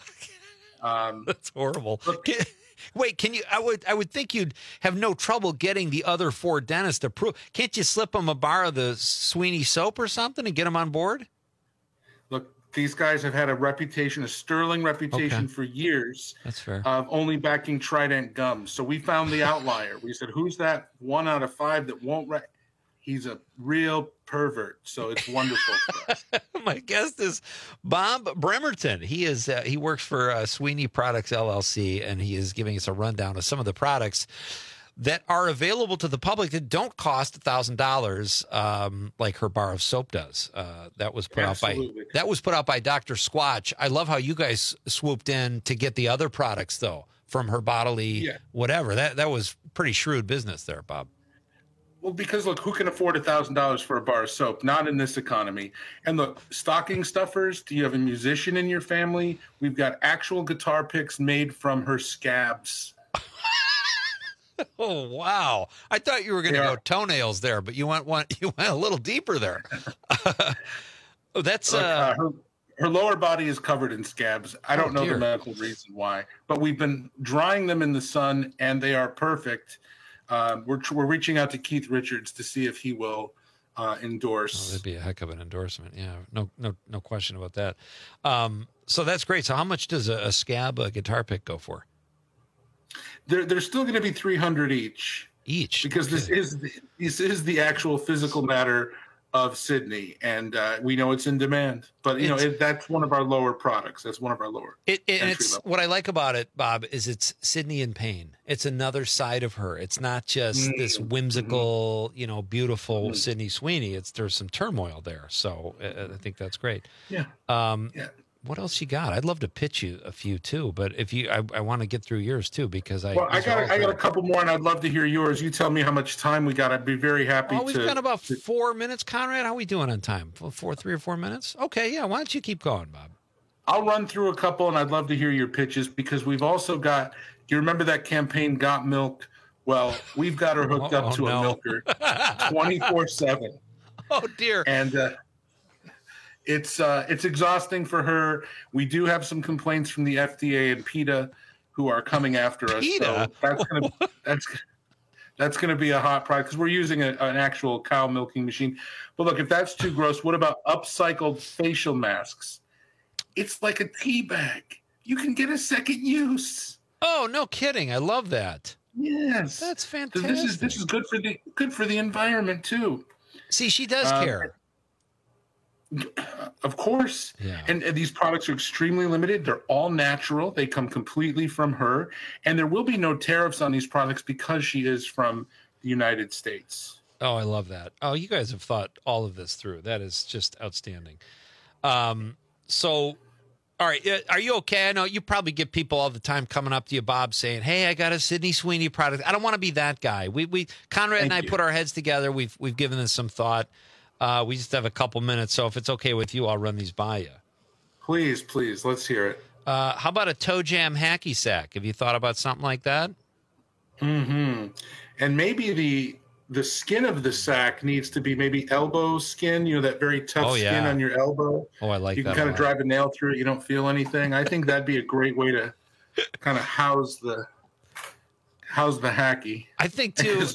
That's horrible. Wait, can you? I would think you'd have no trouble getting the other 4 dentists to approve. Can't you slip them a bar of the Sweeney soap or something and get them on board? Look, these guys have had a sterling reputation for years. That's fair. Of only backing Trident gums. So we found the outlier. We said, who's that 1 out of 5 that won't? He's a real pervert, so it's wonderful for us. My guest is Bob Bremerton. He works for Sweeney Products LLC, and he is giving us a rundown of some of the products that are available to the public that don't cost $1,000, like her bar of soap does. That was put out by Dr. Squatch. I love how you guys swooped in to get the other products though from her bodily whatever. That was pretty shrewd business there, Bob. Well, because look, who can afford $1,000 for a bar of soap? Not in this economy. And look, stocking stuffers. Do you have a musician in your family? We've got actual guitar picks made from her scabs. Oh wow! I thought you were going to go toenails there, but you went a little deeper there. That's her lower body is covered in scabs. I don't know the medical reason why, but we've been drying them in the sun, and they are perfect. we're reaching out to Keith Richards to see if he will endorse. That'd be a heck of an endorsement. Yeah, no question about that. So that's great. So how much does a scab guitar pick go for? They're still going to be $300 each, because this is the actual physical matter of Sydney, and we know it's in demand. But that's one of our lower products. That's one of our lower. And it's level. What I like about it, Bob, is it's Sydney in pain. It's another side of her. It's not just this whimsical, beautiful Sydney Sweeney. There's some turmoil there. So I think that's great. Yeah. What else you got? I'd love to pitch you a few too, but if I want to get through yours too, because I got a couple more, and I'd love to hear yours. You tell me how much time we got. I'd be very happy. We've got about 4 minutes, Conrad. How are we doing on time? 3 or 4 minutes? Okay, yeah. Why don't you keep going, Bob? I'll run through a couple, and I'd love to hear your pitches, because we've also got. Do you remember that campaign, Got Milk? Well, we've got her hooked up to a milker 24/7. Oh dear. And it's exhausting for her. We do have some complaints from the FDA and PETA, who are coming after us. PETA? So that's gonna be a hot product, because we're using an actual cow milking machine. But look, if that's too gross, what about upcycled facial masks? It's like a tea bag. You can get a second use. Oh, no kidding! I love that. Yes, that's fantastic. So this is good for the environment too. See, she does care. Of course. Yeah. And these products are extremely limited. They're all natural. They come completely from her. And there will be no tariffs on these products, because she is from the United States. Oh, I love that. Oh, you guys have thought all of this through. That is just outstanding. So, all right. Are you okay? I know you probably get people all the time coming up to you, Bob, saying, "Hey, I got a Sydney Sweeney product." I don't want to be that guy. Conrad and I put our heads together. We've given this some thought. We just have a couple minutes, so if it's okay with you, I'll run these by you. Please, let's hear it. How about a toe jam hacky sack? Have you thought about something like that? Mm-hmm. And maybe the skin of the sack needs to be maybe elbow skin, that very tough skin on your elbow. Oh, I like that. You can kind of drive a nail through it. You don't feel anything. I think that'd be a great way to kind of house the hacky. I think, too...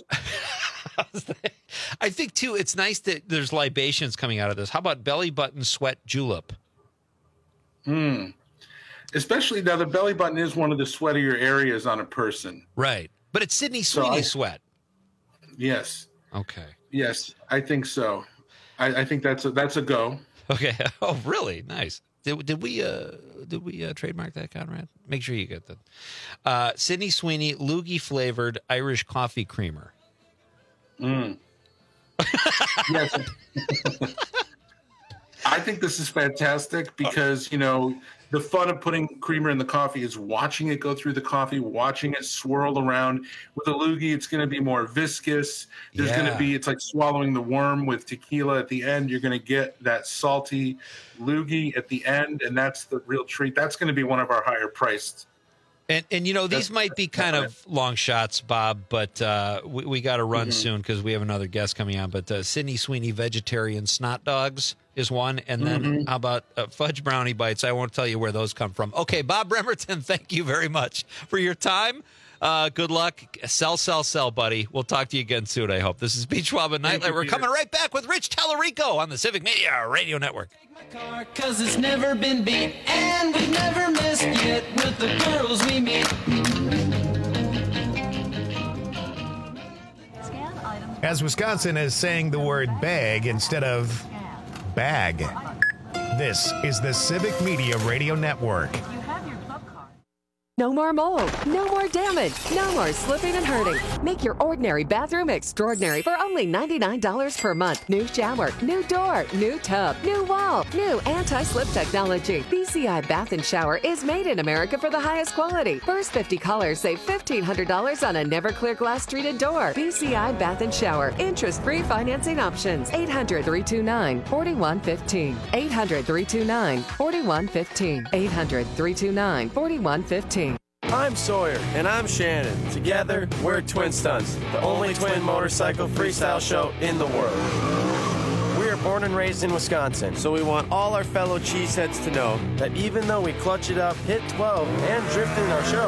I think, too, it's nice that there's libations coming out of this. How about belly button sweat julep? Especially now, the belly button is one of the sweatier areas on a person. Right. But it's Sydney Sweeney sweat. Yes. Okay. Yes, I think so. I think that's a go. Okay. Oh, really? Nice. Did we trademark that, Conrad? Make sure you get that. Sydney Sweeney loogie flavored Irish coffee creamer. Yes. I think this is fantastic, because the fun of putting creamer in the coffee is watching it go through the coffee, watching it swirl around. With a loogie, it's going to be more viscous. There's going to be, it's like swallowing the worm with tequila at the end. You're going to get that salty loogie at the end, and that's the real treat. That's going to be one of our higher priced. And these might be kind of long shots, Bob, but we got to run soon, because we have another guest coming on. But Sydney Sweeney vegetarian snot dogs is one. And then how about fudge brownie bites? I won't tell you where those come from. Okay, Bob Bremerton, thank you very much for your time. Good luck. Sell, buddy. We'll talk to you again soon, I hope. This is Beach Schwab and Nightlight. We're coming right back with Rich Tallarico on the Civic Media Radio Network. Cause it's never been beat, and we've never missed yet with the girls we meet. As Wisconsin is saying the word bag instead of bag. This is the Civic Media Radio Network. No more mold, no more damage, no more slipping and hurting. Make your ordinary bathroom extraordinary for only $99 per month. New shower, new door, new tub, new wall, new anti-slip technology. BCI Bath and Shower is made in America for the highest quality. First 50 callers save $1,500 on a Never-Clear glass treated door. BCI Bath and Shower. Interest-free financing options. 800-329-4115. 800-329-4115. 800-329-4115. I'm Sawyer. And I'm Shannon. Together, we're Twin Stunts, the only twin motorcycle freestyle show in the world. We are born and raised in Wisconsin, so we want all our fellow cheeseheads to know that even though we clutch it up, hit 12, and drift in our show,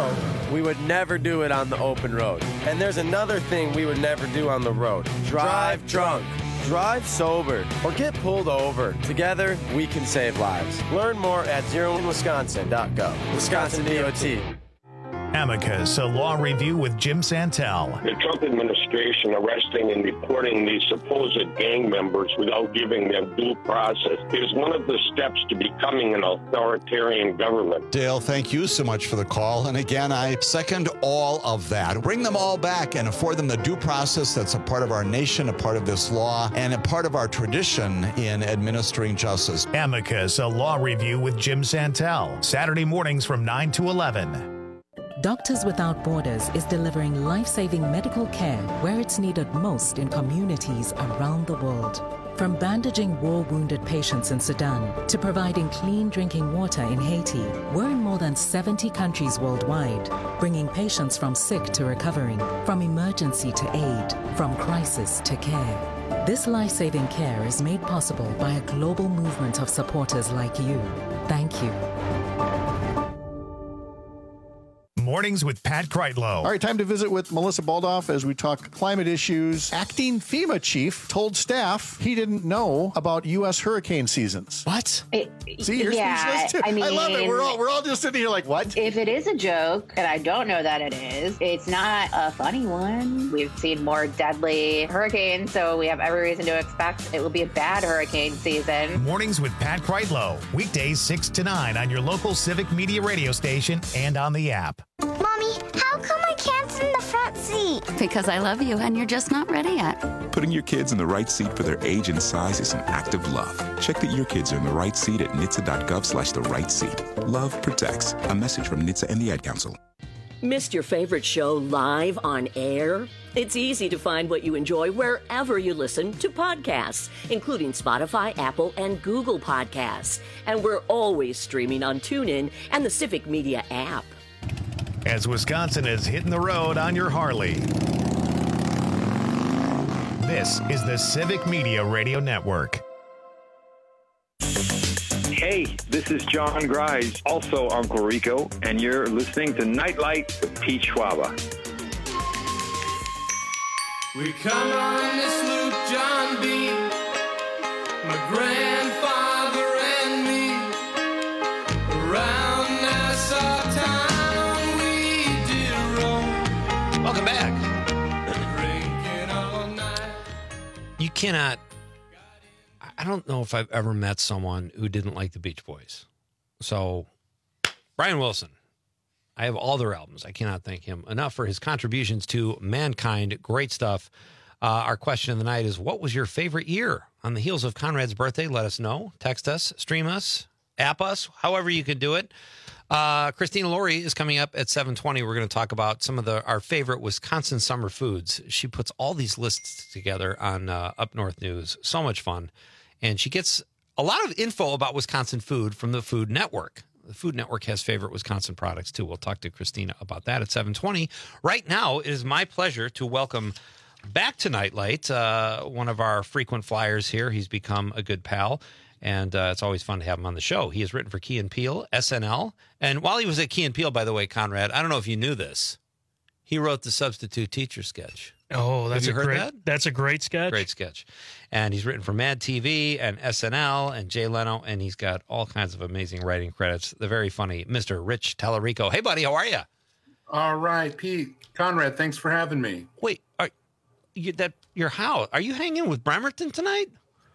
we would never do it on the open road. And there's another thing we would never do on the road. Drive drunk. Drive sober or get pulled over. Together, we can save lives. Learn more at zeroinwisconsin.gov. Wisconsin DOT. Amicus, a law review with Jim Santel. The Trump administration arresting and deporting these supposed gang members without giving them due process is one of the steps to becoming an authoritarian government. Dale, thank you so much for the call. And again, I second all of that. Bring them all back and afford them the due process that's a part of our nation, a part of this law, and a part of our tradition in administering justice. Amicus, a law review with Jim Santel. Saturday mornings from 9 to 11. Doctors Without Borders is delivering life-saving medical care where it's needed most in communities around the world. From bandaging war-wounded patients in Sudan to providing clean drinking water in Haiti, we're in more than 70 countries worldwide, bringing patients from sick to recovering, from emergency to aid, from crisis to care. This life-saving care is made possible by a global movement of supporters like you. Thank you. Mornings with Pat Kreitlow. All right, time to visit with Melissa Baldoff as we talk climate issues. Acting FEMA chief told staff he didn't know about U.S. hurricane seasons. What? See, you're speechless too. I mean, I love it. We're all just sitting here like, what? If it is a joke, and I don't know that it is, it's not a funny one. We've seen more deadly hurricanes, so we have every reason to expect it will be a bad hurricane season. Mornings with Pat Kreitlow. Weekdays 6 to 9 on your local Civic Media radio station and on the app. Mommy, how come I can't sit in the front seat? Because I love you and you're just not ready yet. Putting your kids in the right seat for their age and size is an act of love. Check that your kids are in the right seat at nhtsa.gov/the right seat. Love protects. A message from NHTSA and the Ad Council. Missed your favorite show live on air? It's easy to find what you enjoy wherever you listen to podcasts, including Spotify, Apple, and Google Podcasts. And we're always streaming on TuneIn and the Civic Media app. As Wisconsin is hitting the road on your Harley. This is the Civic Media Radio Network. Hey, this is John Grise, also Uncle Rico, and you're listening to Nightlight with Pete Schwaba. We come on this loop, John B., my grandfather and me, around Nassau town we did roam. Welcome back. You cannot, I don't know if I've ever met someone who didn't like the Beach Boys. So, Brian Wilson, I have all their albums. I cannot thank him enough for his contributions to mankind. Great stuff. Our question of the night is, what was your favorite year? On the heels of Conrad's birthday, let us know. Text us, stream us, app us, however you can do it. Christina Laurie is coming up at 7:20. We're going to talk about some of our favorite Wisconsin summer foods. She puts all these lists together on Up North News. So much fun. And she gets a lot of info about Wisconsin food from the Food Network. The Food Network has favorite Wisconsin products, too. We'll talk to Christina about that at 7:20. Right now, it is my pleasure to welcome back to Nightlight one of our frequent flyers here. He's become a good pal. And it's always fun to have him on the show. He has written for Key & Peele, SNL. And while he was at Key & Peele, by the way, Conrad, I don't know if you knew this. He wrote the Substitute Teacher sketch. Oh, that's That's a great sketch. Great sketch. And he's written for Mad TV and SNL and Jay Leno, and he's got all kinds of amazing writing credits. The very funny Mr. Rich Tallarico. Hey, buddy, how are you? All right, Pete. Conrad, thanks for having me. Wait, your house? Are you hanging with Bremerton tonight?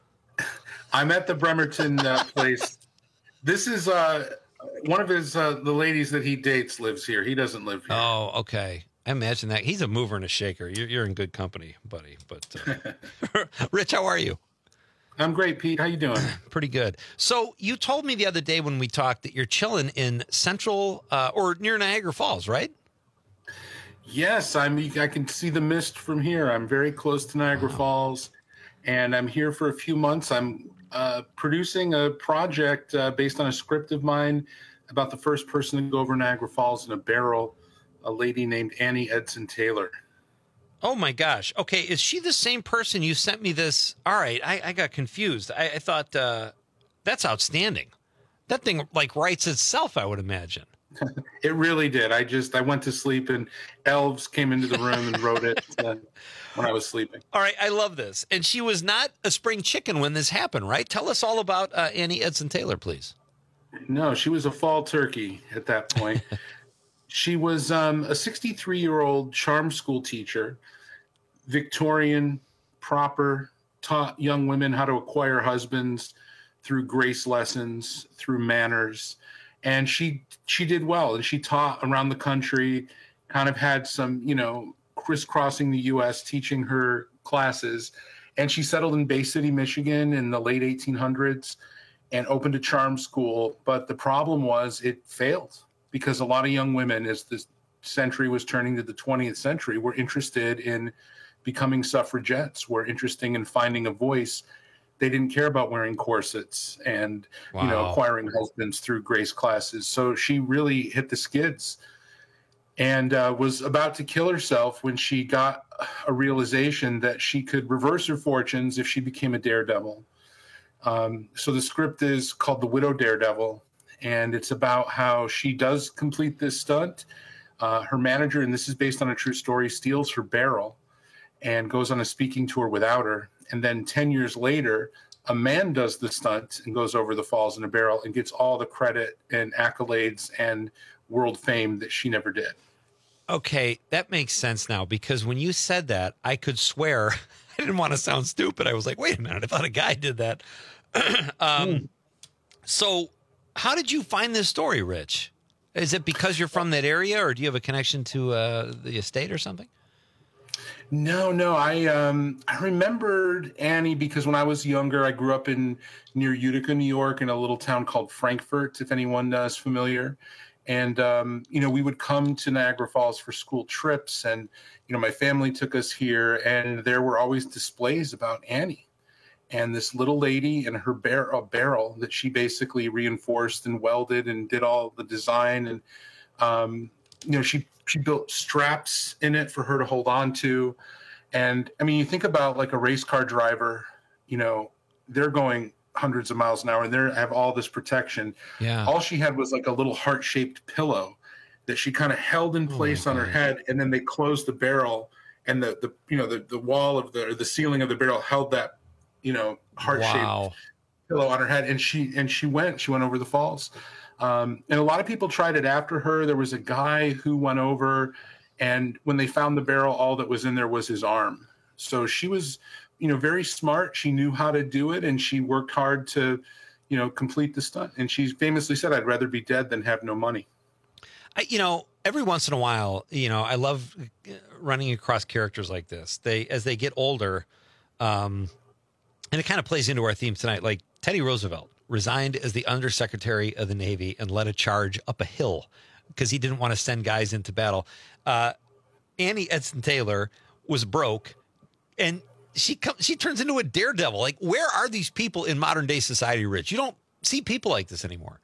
I'm at the Bremerton place. This is one of his the ladies that he dates lives here. He doesn't live here. Oh, okay. I imagine that. He's a mover and a shaker. You're in good company, buddy. But Rich, how are you? I'm great, Pete. How you doing? Pretty good. So you told me the other day when we talked that you're chilling in central or near Niagara Falls, right? Yes, I can see the mist from here. I'm very close to Niagara Falls, and I'm here for a few months. I'm producing a project based on a script of mine about the first person to go over Niagara Falls in a barrel, a lady named Annie Edson Taylor. Oh, my gosh. Okay, is she the same person you sent me this? All right, I got confused. I thought that's outstanding. That thing, writes itself, I would imagine. It really did. I went to sleep and elves came into the room and wrote it when I was sleeping. All right, I love this. And she was not a spring chicken when this happened, right? Tell us all about Annie Edson Taylor, please. No, she was a fall turkey at that point. She was a 63-year-old charm school teacher, Victorian, proper, taught young women how to acquire husbands through grace lessons, through manners. And she did well, and she taught around the country, kind of had some, crisscrossing the U.S., teaching her classes. And she settled in Bay City, Michigan in the late 1800s and opened a charm school. But the problem was it failed because a lot of young women, as the century was turning to the 20th century, were interested in becoming suffragettes, were interested in finding a voice. They didn't care about wearing corsets and, acquiring husbands through grace classes. So she really hit the skids and was about to kill herself when she got a realization that she could reverse her fortunes if she became a daredevil. So the script is called The Widow Daredevil, and it's about how she does complete this stunt. Her manager, and this is based on a true story, steals her barrel and goes on a speaking tour without her. And then 10 years later, a man does the stunt and goes over the falls in a barrel and gets all the credit and accolades and world fame that she never did. Okay, that makes sense now, because when you said that, I could swear, I didn't want to sound stupid. I was like, wait a minute, I thought a guy did that. So how did you find this story, Rich? Is it because you're from that area, or do you have a connection to the estate or something? No. I remembered Annie because when I was younger, I grew up near Utica, New York, in a little town called Frankfort, if anyone is familiar. And, we would come to Niagara Falls for school trips. And, my family took us here, and there were always displays about Annie and this little lady and her barrel that she basically reinforced and welded and did all the design. And, she built straps in it for her to hold on to. And I mean, you think about like a race car driver, they're going hundreds of miles an hour and they have all this protection. Yeah. All she had was like a little heart-shaped pillow that she kind of held in place on her head. And then they closed the barrel, and the wall of the ceiling of the barrel held that, heart-shaped pillow on her head. And she went over the falls. And a lot of people tried it after her. There was a guy who went over, and when they found the barrel, all that was in there was his arm. So she was, very smart. She knew how to do it, and she worked hard to, complete the stunt. And she famously said, "I'd rather be dead than have no money." Every once in a while, I love running across characters like this. As they get older, and it kind of plays into our theme tonight, like Teddy Roosevelt resigned as the Undersecretary of the Navy and led a charge up a hill because he didn't want to send guys into battle. Annie Edson Taylor was broke, and she turns into a daredevil. Like, where are these people in modern day society, Rich? You don't see people like this anymore.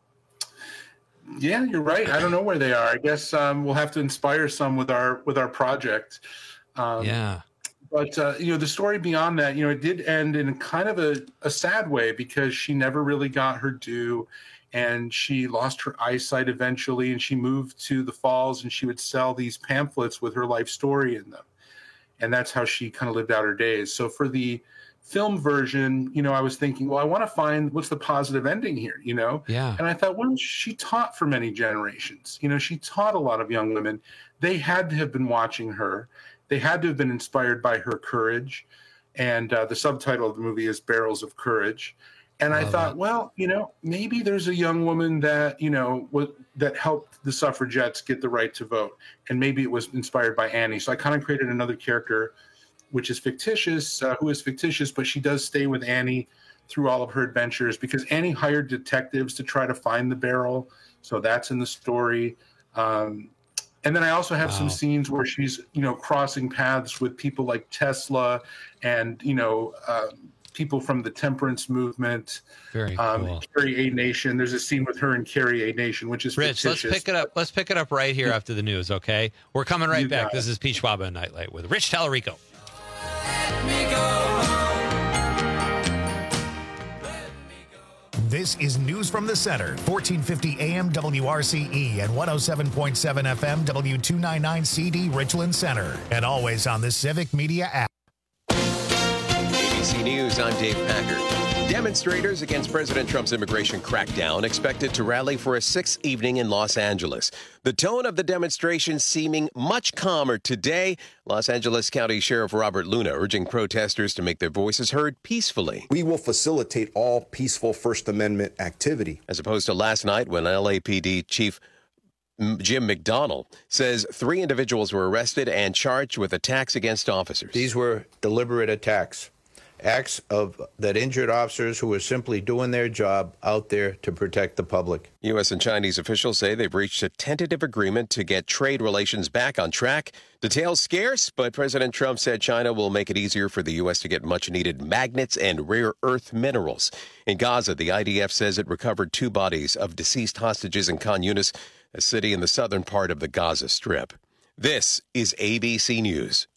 Yeah, you're right. I don't know where they are. I guess we'll have to inspire some with our project. But, the story beyond that, it did end in kind of a sad way because she never really got her due, and she lost her eyesight eventually, and she moved to the falls, and she would sell these pamphlets with her life story in them. And that's how she kind of lived out her days. So for the film version, I was thinking, well, I want to find what's the positive ending here, Yeah. And I thought, well, she taught for many generations. She taught a lot of young women. They had to have been watching her. They had to have been inspired by her courage. And the subtitle of the movie is Barrels of Courage. And I thought, well, maybe there's a young woman that, that helped the suffragettes get the right to vote. And maybe it was inspired by Annie. So I kind of created another character, which is fictitious, but she does stay with Annie through all of her adventures because Annie hired detectives to try to find the barrel. So that's in the story. And then I also have some scenes where she's, crossing paths with people like Tesla and, people from the temperance movement. Very cool. Carrie A. Nation. There's a scene with her and Carrie A. Nation, which is Rich, fictitious. Let's pick it up right here after the news, okay? We're coming right back. This is Pete Schwab and Nightlight with Rich Tallarico. This is News from the Center, 1450 AM WRCE and 107.7 FM W299 CD Richland Center. And always on the Civic Media app. ABC News, I'm Dave Packard. Demonstrators against President Trump's immigration crackdown expected to rally for a sixth evening in Los Angeles. The tone of the demonstration seeming much calmer today. Los Angeles County Sheriff Robert Luna urging protesters to make their voices heard peacefully. We will facilitate all peaceful First Amendment activity. As opposed to last night when LAPD Chief Jim McDonnell says 3 individuals were arrested and charged with attacks against officers. These were deliberate attacks. Acts that injured officers who were simply doing their job out there to protect the public. U.S. and Chinese officials say they've reached a tentative agreement to get trade relations back on track. Details scarce, but President Trump said China will make it easier for the U.S. to get much-needed magnets and rare earth minerals. In Gaza, the IDF says it recovered 2 bodies of deceased hostages in Khan Yunis, a city in the southern part of the Gaza Strip. This is ABC News.